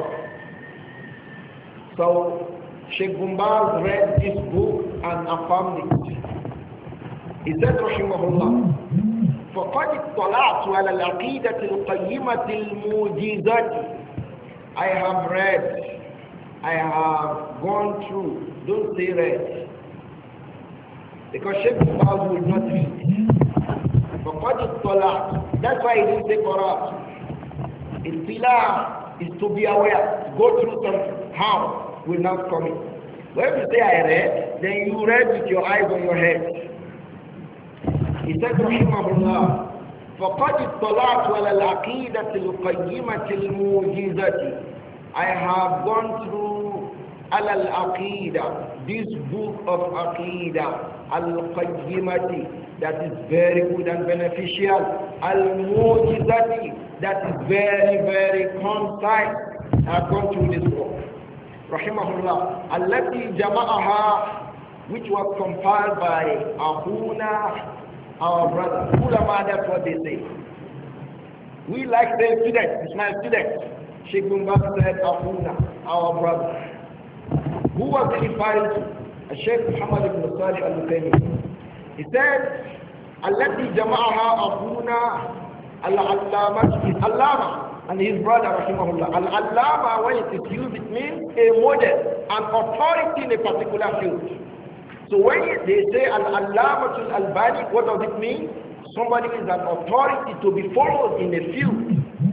So Sheikh ibn Baz read this book and affirmed it. He said, Rahimahullah, فقد اطلعت على العقيدة القيمة الموجزة. I have read, I have gone through, don't say read, because Sheikh Baz will not read. فقد اطلعت, that's why he didn't say Quran. Ittila is to be aware, go through something, how will not come in. When you say I read, then you read with your eyes on your head. He said, Rahimahullah, فَقَدْ اطَّلَعْتُ عَلَى الْعَقِيدَةِ الْقَيِّمَةِ الْمُوجِزَةِ. I have gone through al-Aqidah, this book of Aqidah, al-Qayyimati, that is very good and beneficial, al-Mujizati, that is very, very concise. I have gone through this book. Rahimahullah, allati jama'aha, which was compiled by Ahuna, our brother. Ulama, that's what they say. We like their students, it's my student. Sheikh ibn Baz said, Ahuna, our brother. Who was he referring to? Sheikh Muhammad ibn Salih al-Uthaymeen. He said, Allati jama'aha Ahuna al-Allama is Allama and his brother Rahimahullah. Al-Allama, when it is used, it means a model, an authority in a particular field. So when they say Al-Allamatul Albani, what does it mean? Somebody is an authority to be followed in a field.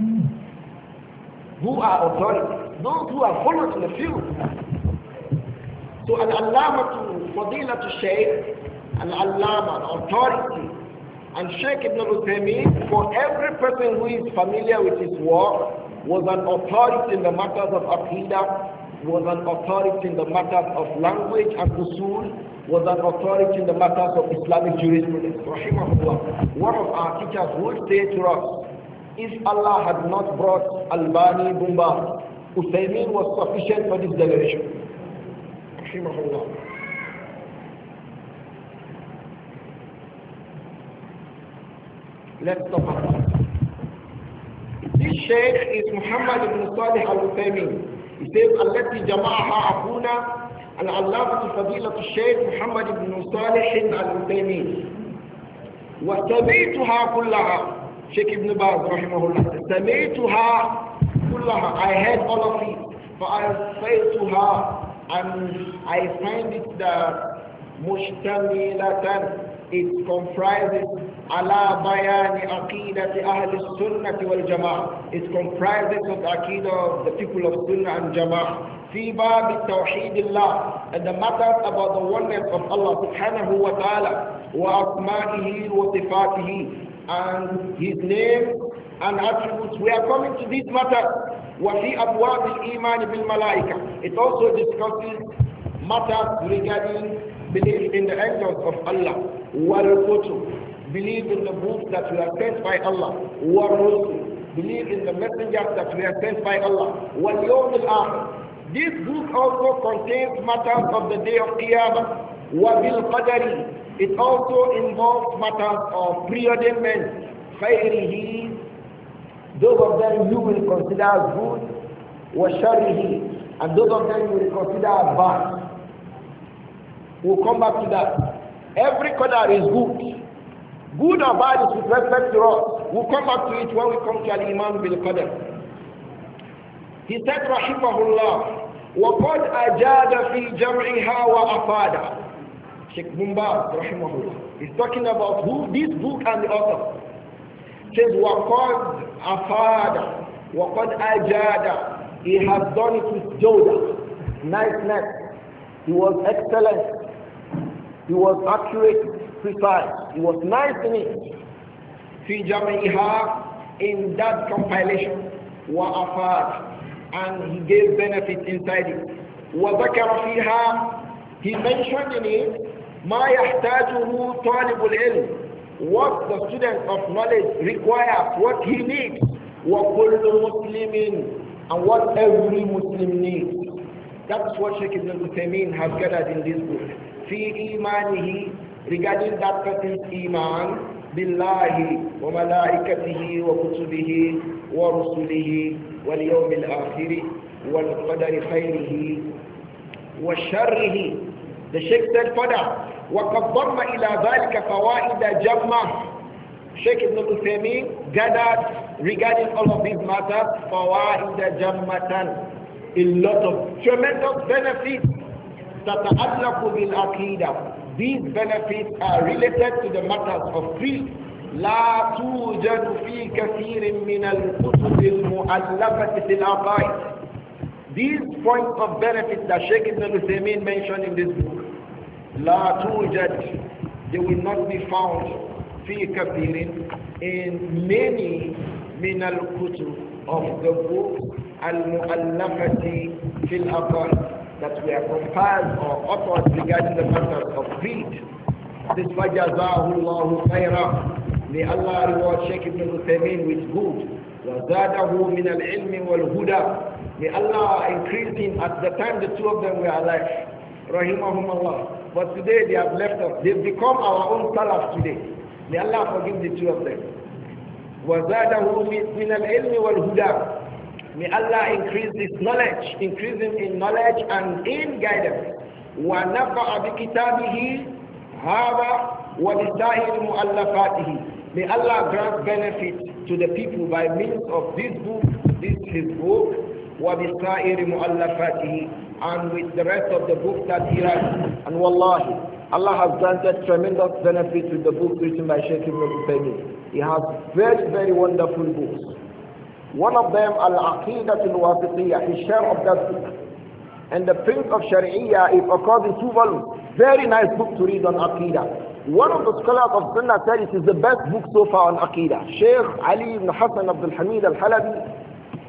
Who are authorities? Those who are followed in the field. So Al-Allamatul Fadilatul Shaykh, Al-Allama, authority. And Sheikh Ibn Uthaymeen, for every person who is familiar with his work, was an authority in the matters of Aqidah, was an authority in the matters of language and usul, was an authority in the matters of Islamic jurisprudence. Rahimahullah. One of our teachers would say to us, if Allah had not brought Albani Bumba, Uthaymeen was sufficient for this generation. Rahimahullah. Let's stop at that. This Sheikh is Muhammad ibn Salih al-Uthaymeen. He says, التي جمعها أخونا العلامة فضيلة الشيخ محمد بن صالح العثيمين وسمعتها كلها. Sheikh Ibn Baz رحمه الله سمعتها كلها. I heard all of it. فأرسلتها and I find it that مشتملة. It comprises ala bayani aqidati ahli sunnati wal jama'ah. It comprises of the aqidah of the people of Sunnah and Jama'ah. Fi bab tawheedillah, and the matters about the oneness of Allah subhanahu wa ta'ala, wa asma'ihi wa sifatihi, and His name and attributes. We are coming to this matter. Wa fi abwab al-iman bil malaika. It also discusses matters regarding belief in the angels of Allah, wal-kutub, believe in the books that we are sent by Allah, wal-rusul, believe in the messengers that we are sent by Allah, wal-yawm al-akhir. This book also contains matters of the day of Qiyamah, wa-bil-qadari. It also involves matters of preordainment, khayrihi, those of them you will consider as good, wa sharrihi, and those of them you will consider as bad. We'll come back to that. Every qadar is good. Good or bad is with respect to us. We'll come back to it when we come to al-iman bil qadar. He said, rahimahullah, وَقَدْ أَجَادَ فِي جَمْعِهَا وَأَفَادَ. Sheikh Bumba, rahimahullah, he's talking about who this book and the author. He says, وَقَدْ أَفَادَ وَقَدْ أَجَادَ. He has done it with Joda, niceness. He was excellent. He was accurate, precise. He was nice in it. Fi jam'iha, in that compilation, wa afad, and he gave benefit inside it. Wa zakara fiha, he mentioned in it, ma yahtajuhu talibul ilm, what the student of knowledge requires, what he needs, wa kullu muslimin, and what every Muslim needs. That's what Sheikh Ibn Uthaymeen has gathered in this book. Fi imanihi, regarding that person's iman, billahi wa malaikatihi wa kutubihi wa rusulihi wal yawmil akhiri wal qadari khayrihi wa sharrihi. The Sheikh said further, وَقَدْ ضَمَّ إِلَى ذَلِكَ فَوَائِدَ جَمَّةً. Sheikh Ibn Uthaymeen gathered regarding all of these matters, فَوَائِدَ جَمَّةً, a lot of tremendous benefits تَتَعَلَّقُ بِالْعَقِيدَةِ. These benefits are related to the matters of creed. لَا تُوجَدُ فِي كَثِيرٍ مِنَ الْكُتُبِ الْمُؤَلَّفَةِ فِي الْعَقَائِدِ. These points of benefit that Sheikh Ibn Uthaymeen mentioned in this book, لَا تُوجَدُ, they will not be found فِي كَثِيرٍ, in many مِنَ الْكُتُبِ, of the books al-mu'allafati fil aqaid, that we are compiled or authored regarding the matters of creed. This fajazahu Allahu khayra. May Allah reward Sheikh Ibn Uthaymeen with good. Wazadahu min al-ilmi wal-huda. May Allah increase him at the time the two of them were alive. Rahimahumullah. But today they have left us. They've become our own salaf today. May Allah forgive the two of them. Wazadahu min al-ilmi wal-huda. May Allah increase his knowledge, increase him in knowledge and in guidance. وَنَفَعَ بِكِتَابِهِ هَذَا وَلِسَائِرِ مُؤَلَّفَاتِهِ. May Allah grant benefit to the people by means of this book, this his book, وَلِسَائِرِ مُؤَلَّفَاتِهِ, and with the rest of the books that he has. And wallahi, Allah has granted tremendous benefit with the book written by Sheikh Ibn Uthaymeen. He has very, very wonderful books. One of them, Al-Aqidat al-Wasitiyah, his share of that book. And the Prince of Sharia, it occurs in 2 volumes. Very nice book to read on Aqidah. One of the scholars of Sunnah said it is the best book so far on Aqidah. Sheikh Ali ibn Hassan Abdul Hamid al-Halabi,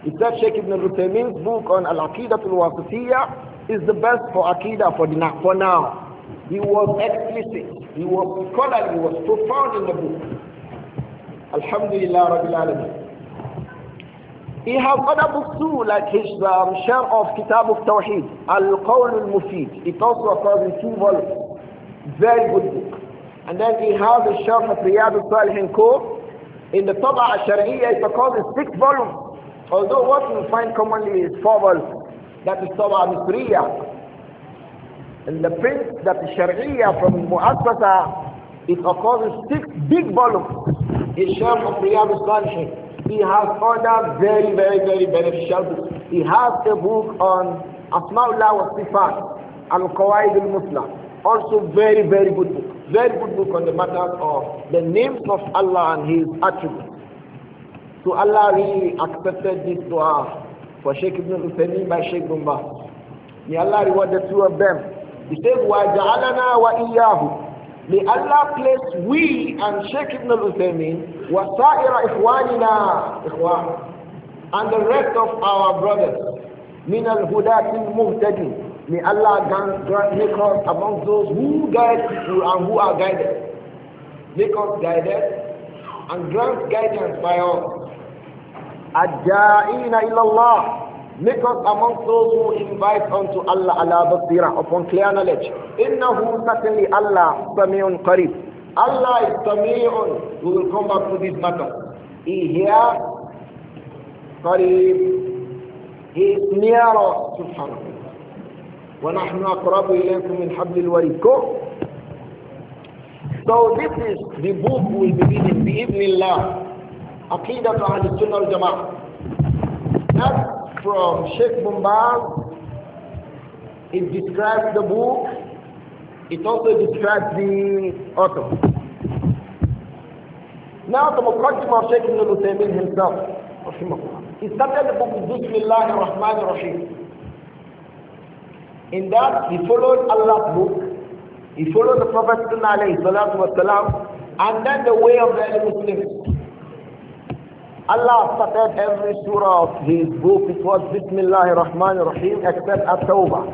He said Sheikh Ibn al-Uthaymeen's book on Al-Aqidah al-Wasitiyya is the best for Aqidah for now. He was explicit, he was scholarly, he was profound in the book. Alhamdulillah Rabbil Alameen. He has other books too, like his share of Kitab al-Tawheed, Al-Qawl al-Mufid. It also occurs in 2 volumes. Very good book. And then he has a share of Riyad al-Salihin Ko. In the Taba al-Shari'iyya, it occurs in 6 volumes. Although what we find commonly is 4 volumes. That is Taba al-Misriya. And the print that is Shari'iyya from Mu'assasa, it occurs in 6 big volumes. His share of Riyad al-Salihin. He has other very, very, very beneficial books. He has a book on Asma'ullah wa Sifat, Al-Qawaid al-Musla. Also very, very good book. Very good book on the matter of the names of Allah and His attributes. So Allah really accepted this dua for Sheikh Ibn al-Uthaymeen by Sheikh Ibn Baz. May Allah reward the 2 of them. He says, وَجَعَلَنَا وَإِيَّاهُ. May Allah place we and Sheikh Ibn al-Uthaymeen وَسَائِرَ إِخْوَانِنَا and the rest of our brothers مِنَ الْهُدَاةِ الْمُهْتَدِينَ. May Allah make us among those who guide people and who are guided. Make us guided and grant guidance by us. الدَّاعِينَ إِلَى اللَّهِ. Make us among those who invite unto Allah ala basira, upon clear knowledge. Innahu certainly Allah Sami'un Qarib. Allah is Sami'un. We will come back to this matter. He hears, Qarib. He is near us, subhanahu. وَنَحْنُ أَقْرَبُ إِلَيْكُمْ مِنْ حَبْلِ الْوَرِيدِ. So this is the book we will be reading, بِإِذْنِ Aqidah Ahl Sunnah al Jama'ah. That's from Sheikh Ibn Baz. It describes the book. It also describes the author. Now the Muqaddimah of Sheikh Ibn al-Uthaymeen himself. He started the book with Bismillah ar-Rahman ar-Rahim. In that he followed Allah's book. He followed the Prophet alayhi salatu wasalam, and then the way of the early Muslims. Allah started every surah of his book. It was Bismillah ar-Rahman ar-Rahim except At-Tawbah.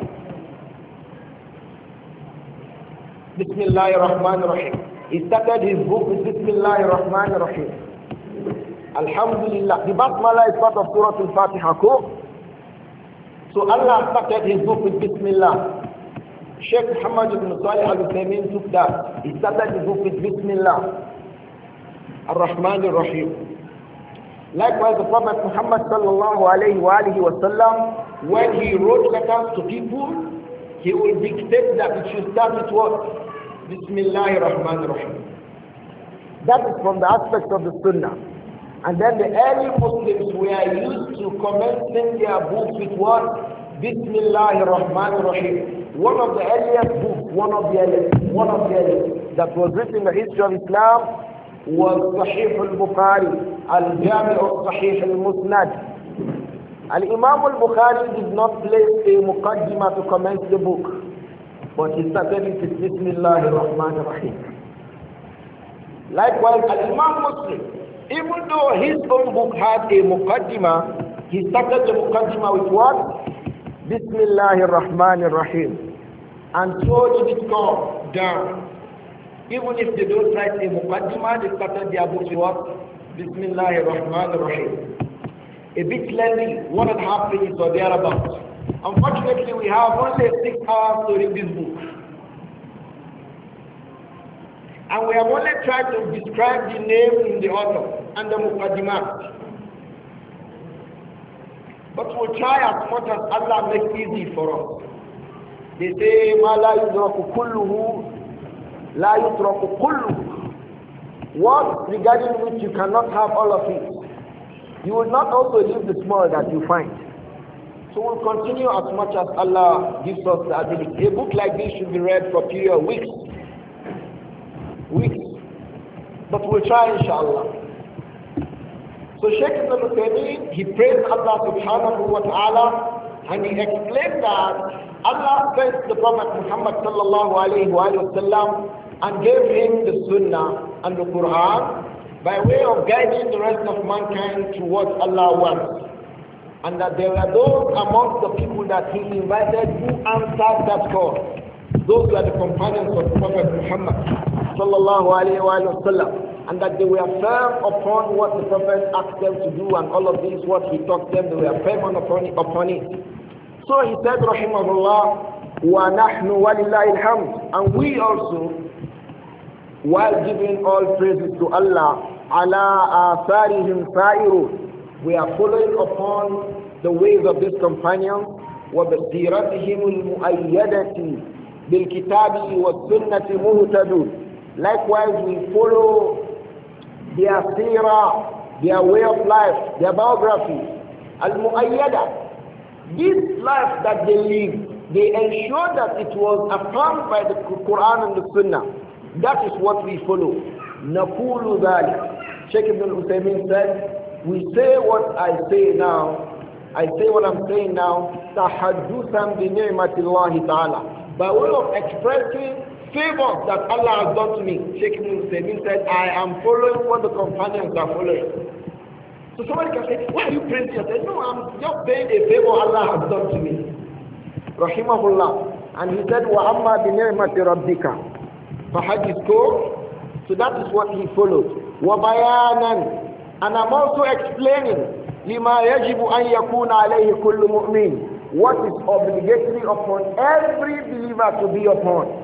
Bismillah ar-Rahman ar-Rahim. He started his book with Bismillah ar-Rahman ar-Rahim. Alhamdulillah. The Basmala is part of Surah Al-Fatiha. So Allah started his book with Bismillah. Sheikh Muhammad ibn Salih al-Uthaymeen took that. He started his book with Bismillah ar-Rahman ar-Rahim. Likewise, the Prophet Muhammad sallallahu alayhi wa alihi wa sallam, when he wrote letters to people, he would dictate that it should start with what? Bismillahir Rahmanir Rahim. That is from the aspect of the Sunnah. And then the early Muslims were used to commencing their books with what? Bismillahir Rahmanir Rahim. One of the earliest books, one of the earliest that was written in the history of Islam was Sahih al-Bukhari, al-Jami' al-Sahih al-Musnad. Al-Imam al-Bukhari did not place a muqaddimah to commence the book, but he started it with Bismillah ar-Rahman ar-Rahim. Likewise, Al-Imam Muslim, even though his own book had a muqaddimah, he started the muqaddimah with what? Bismillah ar-Rahman ar-Rahim. And so did it come down. Even if they don't write a muqaddimah, they started their book with what? Bismillah ar-Rahman ar-Rahim. A bit lengthy, 1.5 pages or thereabouts. Unfortunately, we have only 6 hours to read this book. And we have only tried to describe the name in the author and the muqaddimah. But we'll try as much as Allah makes easy for us. They say, مَا لَا يُدْرَكُ كُلُّهُ لَا يُتْرَكُ كُلُّهُ. What regarding which you cannot have all of it, you will not also leave the small that you find. So we'll continue as much as Allah gives us the ability. A book like this should be read for a period of weeks. But we'll try inshallah. So Shaykh Ibn al-Uthaymeen, he praised Allah subhanahu wa ta'ala, and he explained that Allah sent the Prophet Muhammad sallallahu alayhi wa sallam and gave him the Sunnah and the Quran by way of guiding the rest of mankind to what Allah wants. and that there were those amongst the people that he invited who answered that call. Those were the companions of Prophet Muhammad sallallahu alayhi wa sallam, and that they were firm upon what the Prophet asked them to do, and all of this, what he taught them, they were firm upon it. So he said, rahimahullah, وَنَحْنُ وَلِلَّهِ الْحَمْدِ, and we also, while giving all praises to Allah, عَلَىٰ آثَارِهِمْ سَائِرُونَ, we are following upon the ways of these companions, وَبَصِيرَتِهِمُ الْمُؤَيَّدَةِ بِالْكِتَابِ وَالسُّنَّةِ مُهْتَدُونَ. Likewise, we follow their seerah, their way of life, their biography, al-mu'ayyada. This life that they live, they ensure that it was affirmed by the Quran and the Sunnah. That is what we follow. نَقُولُ ذَلِكَ. Shaykh Ibn Uthaymeen said, we say what I say now, I say what I'm saying now, تَحَدُّثًا بِنِعْمَةِ اللَّهِ تَعَالَى, by way of expressing favors that Allah has done to me. Shaykh Ibn Uthaymeen said, I am following what the companions are following. So somebody can say, why are you praising yourself? No, I'm just paying a favor Allah has done to me. Rahimahullah. And he said, وَأَمَّا بِنِعْمَةِ رَبِّكَ فَحَدِّثْكُ. So that is what he followed. وَبَيَانًا. And I'm also explaining لِمَا يَجِبُ أَن يَكُونَ عَلَيْهِ كُلُّ مُؤْمِنٍ, what is obligatory upon every believer to be upon.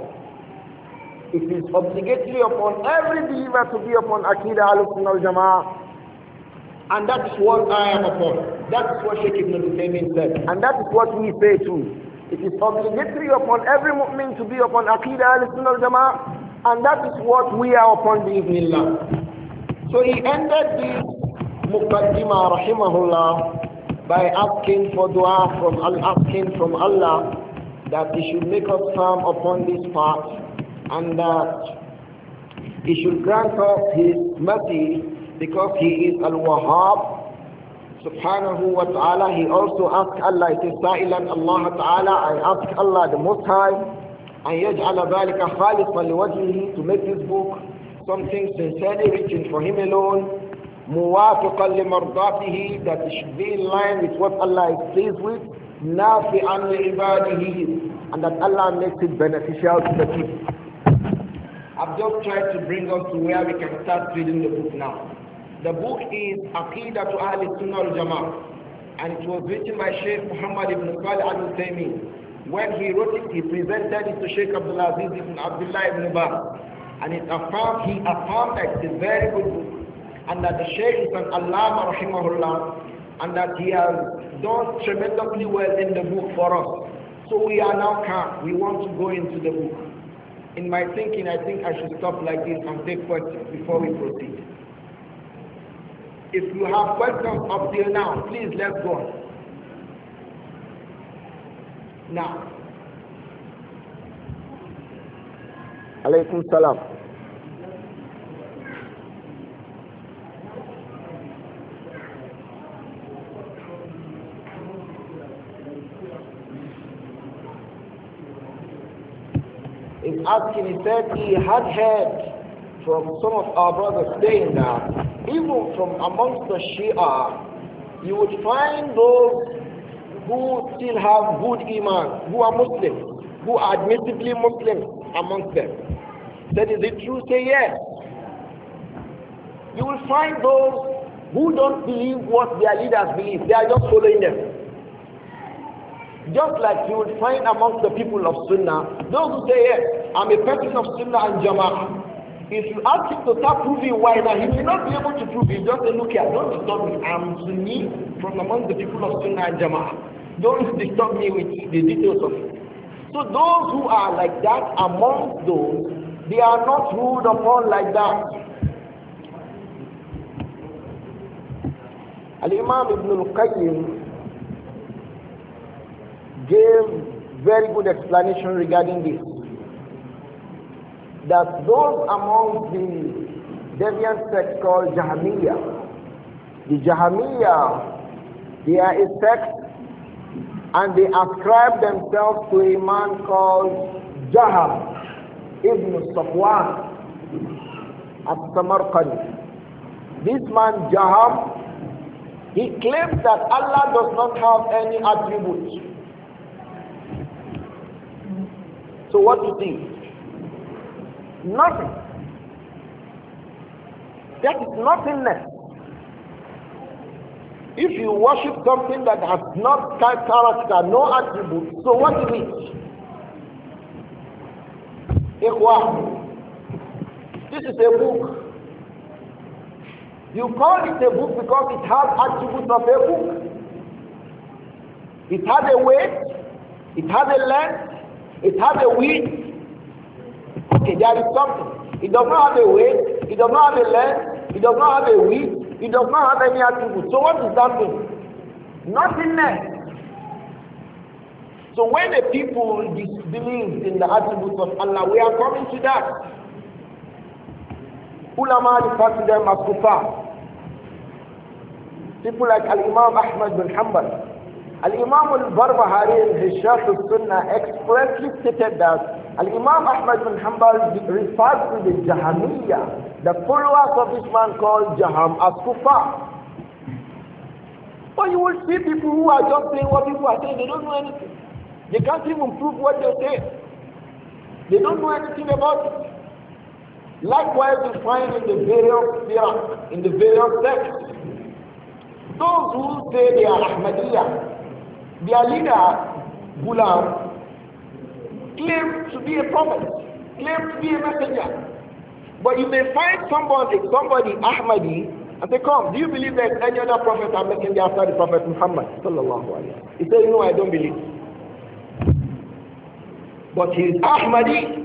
It is obligatory upon every believer to be upon Aqidah al-Sunnah al-Jama'ah. And that is what I am upon. That is what Shaykh Ibn Uthaymeen said. And that is what we say too. It is obligatory upon every mu'min to be upon Aqidah al-Sunnah al-Jama'ah. And that is what we are upon bi'idhnillah. So he ended this Muqaddimah rahimahullah by asking for dua from Allah that he should make us firm upon this path, and that he should grant us his mercy, because he is Al-Wahhab subhanahu wa ta'ala. He also asked Allah, it is sa'ilan Allah ta'ala, I ask Allah the Most High, and yaj'ala dhalika khalisan liwajhihi, to make this book something sincerely written for him alone, muwafiqan limardatihi, that it should be in line with what Allah is pleased with, nafi'an li'ibadihi, and that Allah makes it beneficial to the people. I've just tried to bring us to where we can start reading the book now. The book is Aqidah to Ahl Sunnah al Jama'ah, and it was written by Shaykh Muhammad ibn Salih al Uthaymeen. When he wrote it, he presented it to Shaykh Abdul Aziz ibn Abdullah ibn Baz, and he affirmed that it's a very good book, and that the Shaykh is an Allama rahimahullah, and that he has done tremendously well in the book for us. So we are now calm. We want to go into the book. In my thinking, I think I should stop like this and take questions before we proceed. If you have questions up till now, please let's go on. Now. Alaykum salam. He's asking, he said he had heard from some of our brothers saying that even from amongst the Shia, you would find those who still have good iman, who are Muslims, who are admittedly Muslims amongst them. That is it true? Say yes. You will find those who don't believe what their leaders believe. They are just following them. Just like you would find amongst the people of Sunnah, those who say, yes, I'm a person of Sunnah and Jama'ah. If you ask him to start proving why now, he will not be able to prove it. Just say, look here, don't disturb me. I'm Sunni from among the people of Sunnah and Jama'ah. Don't disturb me with the details of it. So those who are like that, amongst those, they are not ruled upon like that. Al-Imam Ibn al-Qayyim gave very good explanation regarding this. That those among the deviant sect called Jahmiyyah, the Jahmiyyah, they are a sect and they ascribe themselves to a man called Jaham ibn Safwan al-Samarqandi. This man Jaham He claims that Allah does not have any attributes. So what do you think? Nothing. That is nothingness. If you worship something that has not character, no attribute, so what is it? This is a book. You call it a book because it has attributes of a book. It has a weight, it has a length, it has a width. Okay, there is something. It does not have a weight, it does not have a length, it does not have a width, it does not have any attributes. So what does that mean? Nothingness. So when the people disbelieve in the attributes of Allah, we are coming to that. Ulama refer to them as kuffar. People like Al-Imam Ahmad bin Hanbal. Al-Imam al-Barbahari in his Sharh al-Sunnah expressly stated that Al-Imam Ahmad bin Hanbal refers to the Jahamiyya, the followers of this man called Jaham, as kuffar. But you will see people who are just saying what people are saying, they don't know anything. They can't even prove what they say. They don't know anything about it. Likewise, we find in the various firaq, in the various sects, those who say they are Ahmadiyya, their leader, Ghulam, claims to be a prophet, claims to be a messenger. But you may find somebody Ahmadi, and say, come, do you believe that any other prophet or messenger after the Prophet Muhammad? Sallallahu alayhi wa sallam. He says, no, I don't believe. But he is Ahmadi.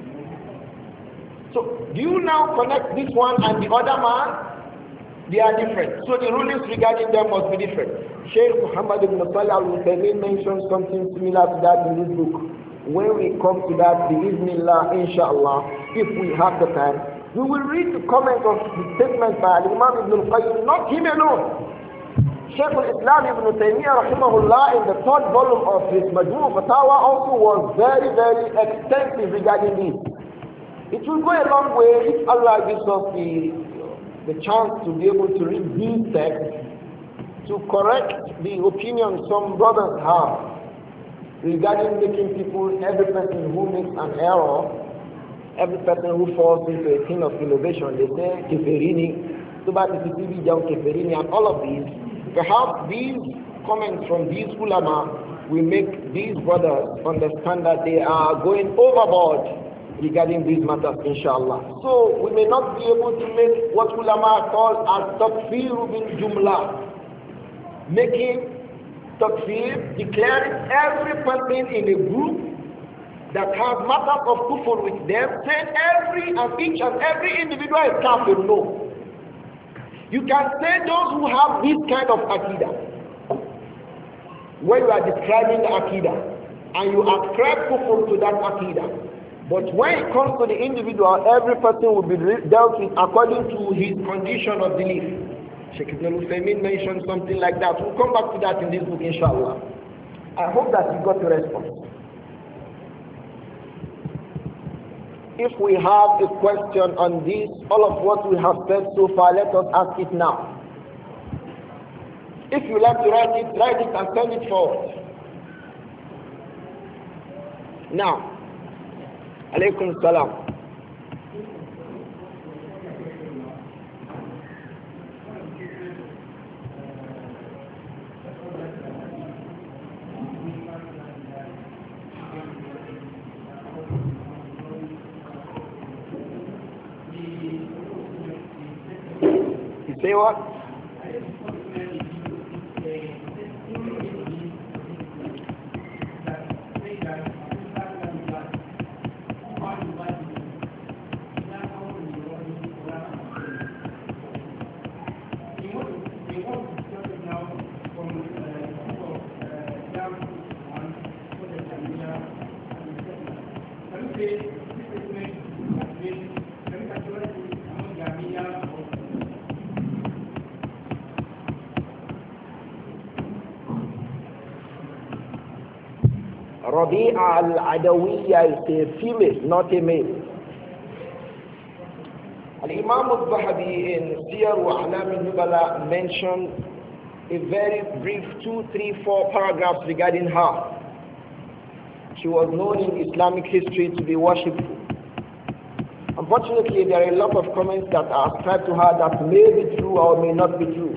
So, do you now connect this one and the other man? They are different. So the rulings regarding them must be different. Shaykh Muhammad ibn Salih al-Uthaymeen mentioned something similar to that in this book. When we come to that, bi-iznillah, inshallah, if we have the time, we will read the comment of the statement by Imam Ibn al-Qayyim, not him alone. Shaykh al-Islam ibn Taymiyyah rahimahullah in the third volume of his Majmu' Fatawa also was very, very extensive regarding this. It will go a long way if Allah gives us the chance to be able to read these texts to correct the opinion some brothers have regarding making people, every person who makes an error, every person who falls into a sin of innovation, they say keferini, keferini, and all of these. Perhaps these comments from these ulama will make these brothers understand that they are going overboard regarding these matters, inshallah. So we may not be able to make what ulama call al-takfir bil jumla, making takfir, declaring every person in a group that has matters of kufr with them, saying each and every individual is kafir. No. You can say those who have this kind of akidah, when you are describing the akidah, and you ascribe kufr to that akidah. But when it comes to the individual, every person will be dealt with according to his condition of belief. Sheikh Ibn Uthaymeen mentioned something like that. We'll come back to that in this book, inshallah. I hope that you got the response. If we have a question on this, all of what we have said so far, let us ask it now. If you like to write it and send it forward. Now, alaykum salam. You say what? Rabi'a al-Adawiyya is a female, not a male. Al-Imam al-Zahabi in Siyar wa A'lam al-Nubala mentioned a very brief 2, 3, 4 paragraphs regarding her. She was known in Islamic history to be worshipful. Unfortunately, there are a lot of comments that are ascribed to her that may be true or may not be true.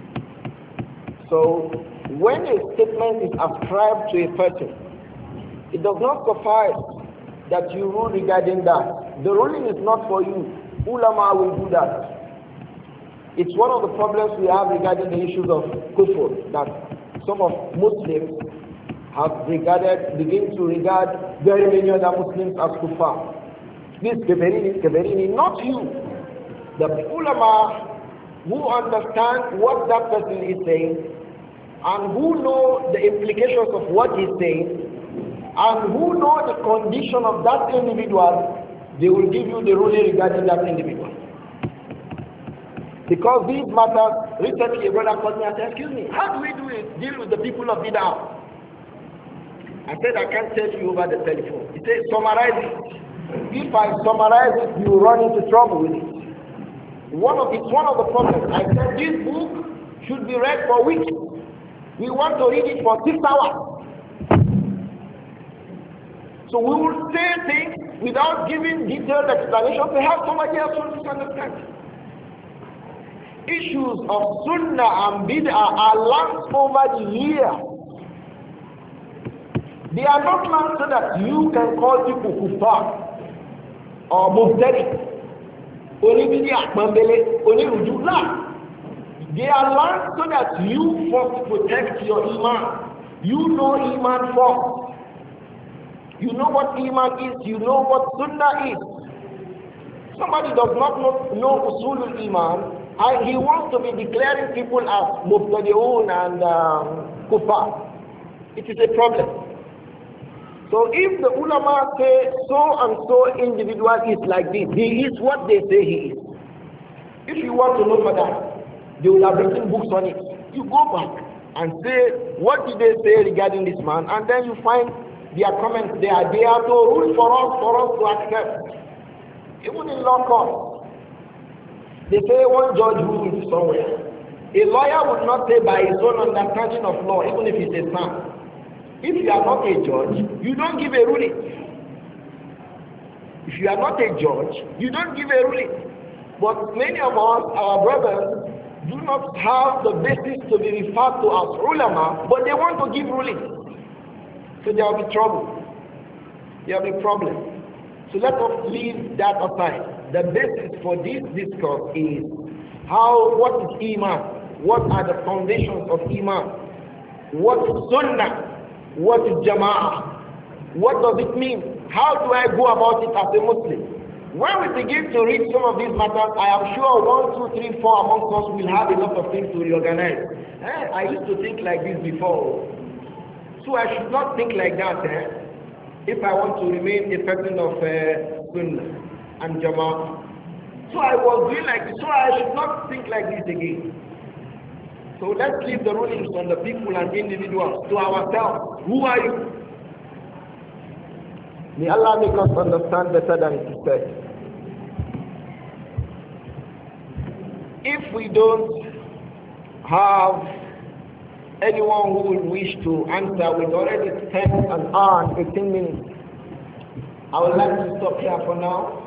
So, when a statement is ascribed to a person, it does not suffice that you rule regarding that. The ruling is not for you. Ulama will do that. It's one of the problems we have regarding the issues of kufr, that some of Muslims have begin to regard very many other Muslims as kuffar. This Keberini, not you. The ulama who understand what that person is saying and who know the implications of what he's saying and who know the condition of that individual, they will give you the ruling regarding that individual. Because these matters, recently a brother called me and said, excuse me, how do we deal with the people of Bid'ah? I said, I can't tell you over the telephone. He said, summarize it. If I summarize it, you run into trouble with it. It's one of the problems. I said, this book should be read for weeks. We want to read it for 6 hours. So we will say things without giving detailed explanation. Perhaps somebody else will misunderstand. Issues of Sunnah and Bid'ah are learned over the years. They are not learned so that you can call people kuffar or mubtadi, Onibid'ah, Mambele, Onirujula. They are learned so that you first protect your iman. You know iman first. You know what iman is. You know what sunnah is. Somebody does not know usulul iman, and he wants to be declaring people as mubtadi'un and kuffar. It is a problem. So if the ulama say so and so individual is like this, he is what they say he is. If you want to know for that, they will have written books on it. You go back and say, what did they say regarding this man? And then you find their comments there. They are to rule for us to accept. Even in law court, they say one judge rules somewhere. A lawyer would not say by his own understanding of law, even if it's a son. If you are not a judge, you don't give a ruling. If you are not a judge, you don't give a ruling. But many of us, our brothers, do not have the basis to be referred to as ulama, but they want to give rulings. So there will be trouble. There will be problem. So let us leave that aside. The basis for this discourse is what is iman? What are the foundations of iman? What is sunnah? What is jama'ah? What does it mean? How do I go about it as a Muslim? When we begin to read some of these matters, I am sure 1, 2, 3, 4 amongst us will have a lot of things to reorganize. I used to think like this before. So I should not think like that if I want to remain a person of sunnah and jama'ah. So I was doing like this, so I should not think like this again. So let's leave the rulings on the people and individuals to ourselves. Who are you? May Allah make us understand better than it is said. If we don't have anyone who will wish to answer, we've already spent an hour and 18 minutes. I would like to stop here for now.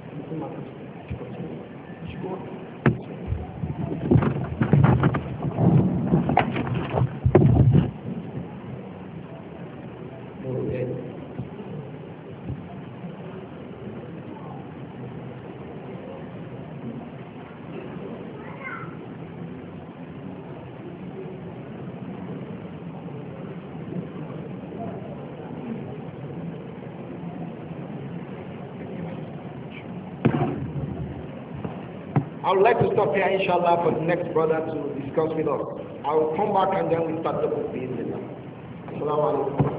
I would like to stop here, inshallah, for the next brother to discuss with us. I will come back and then we start the book. Assalamu alaikum.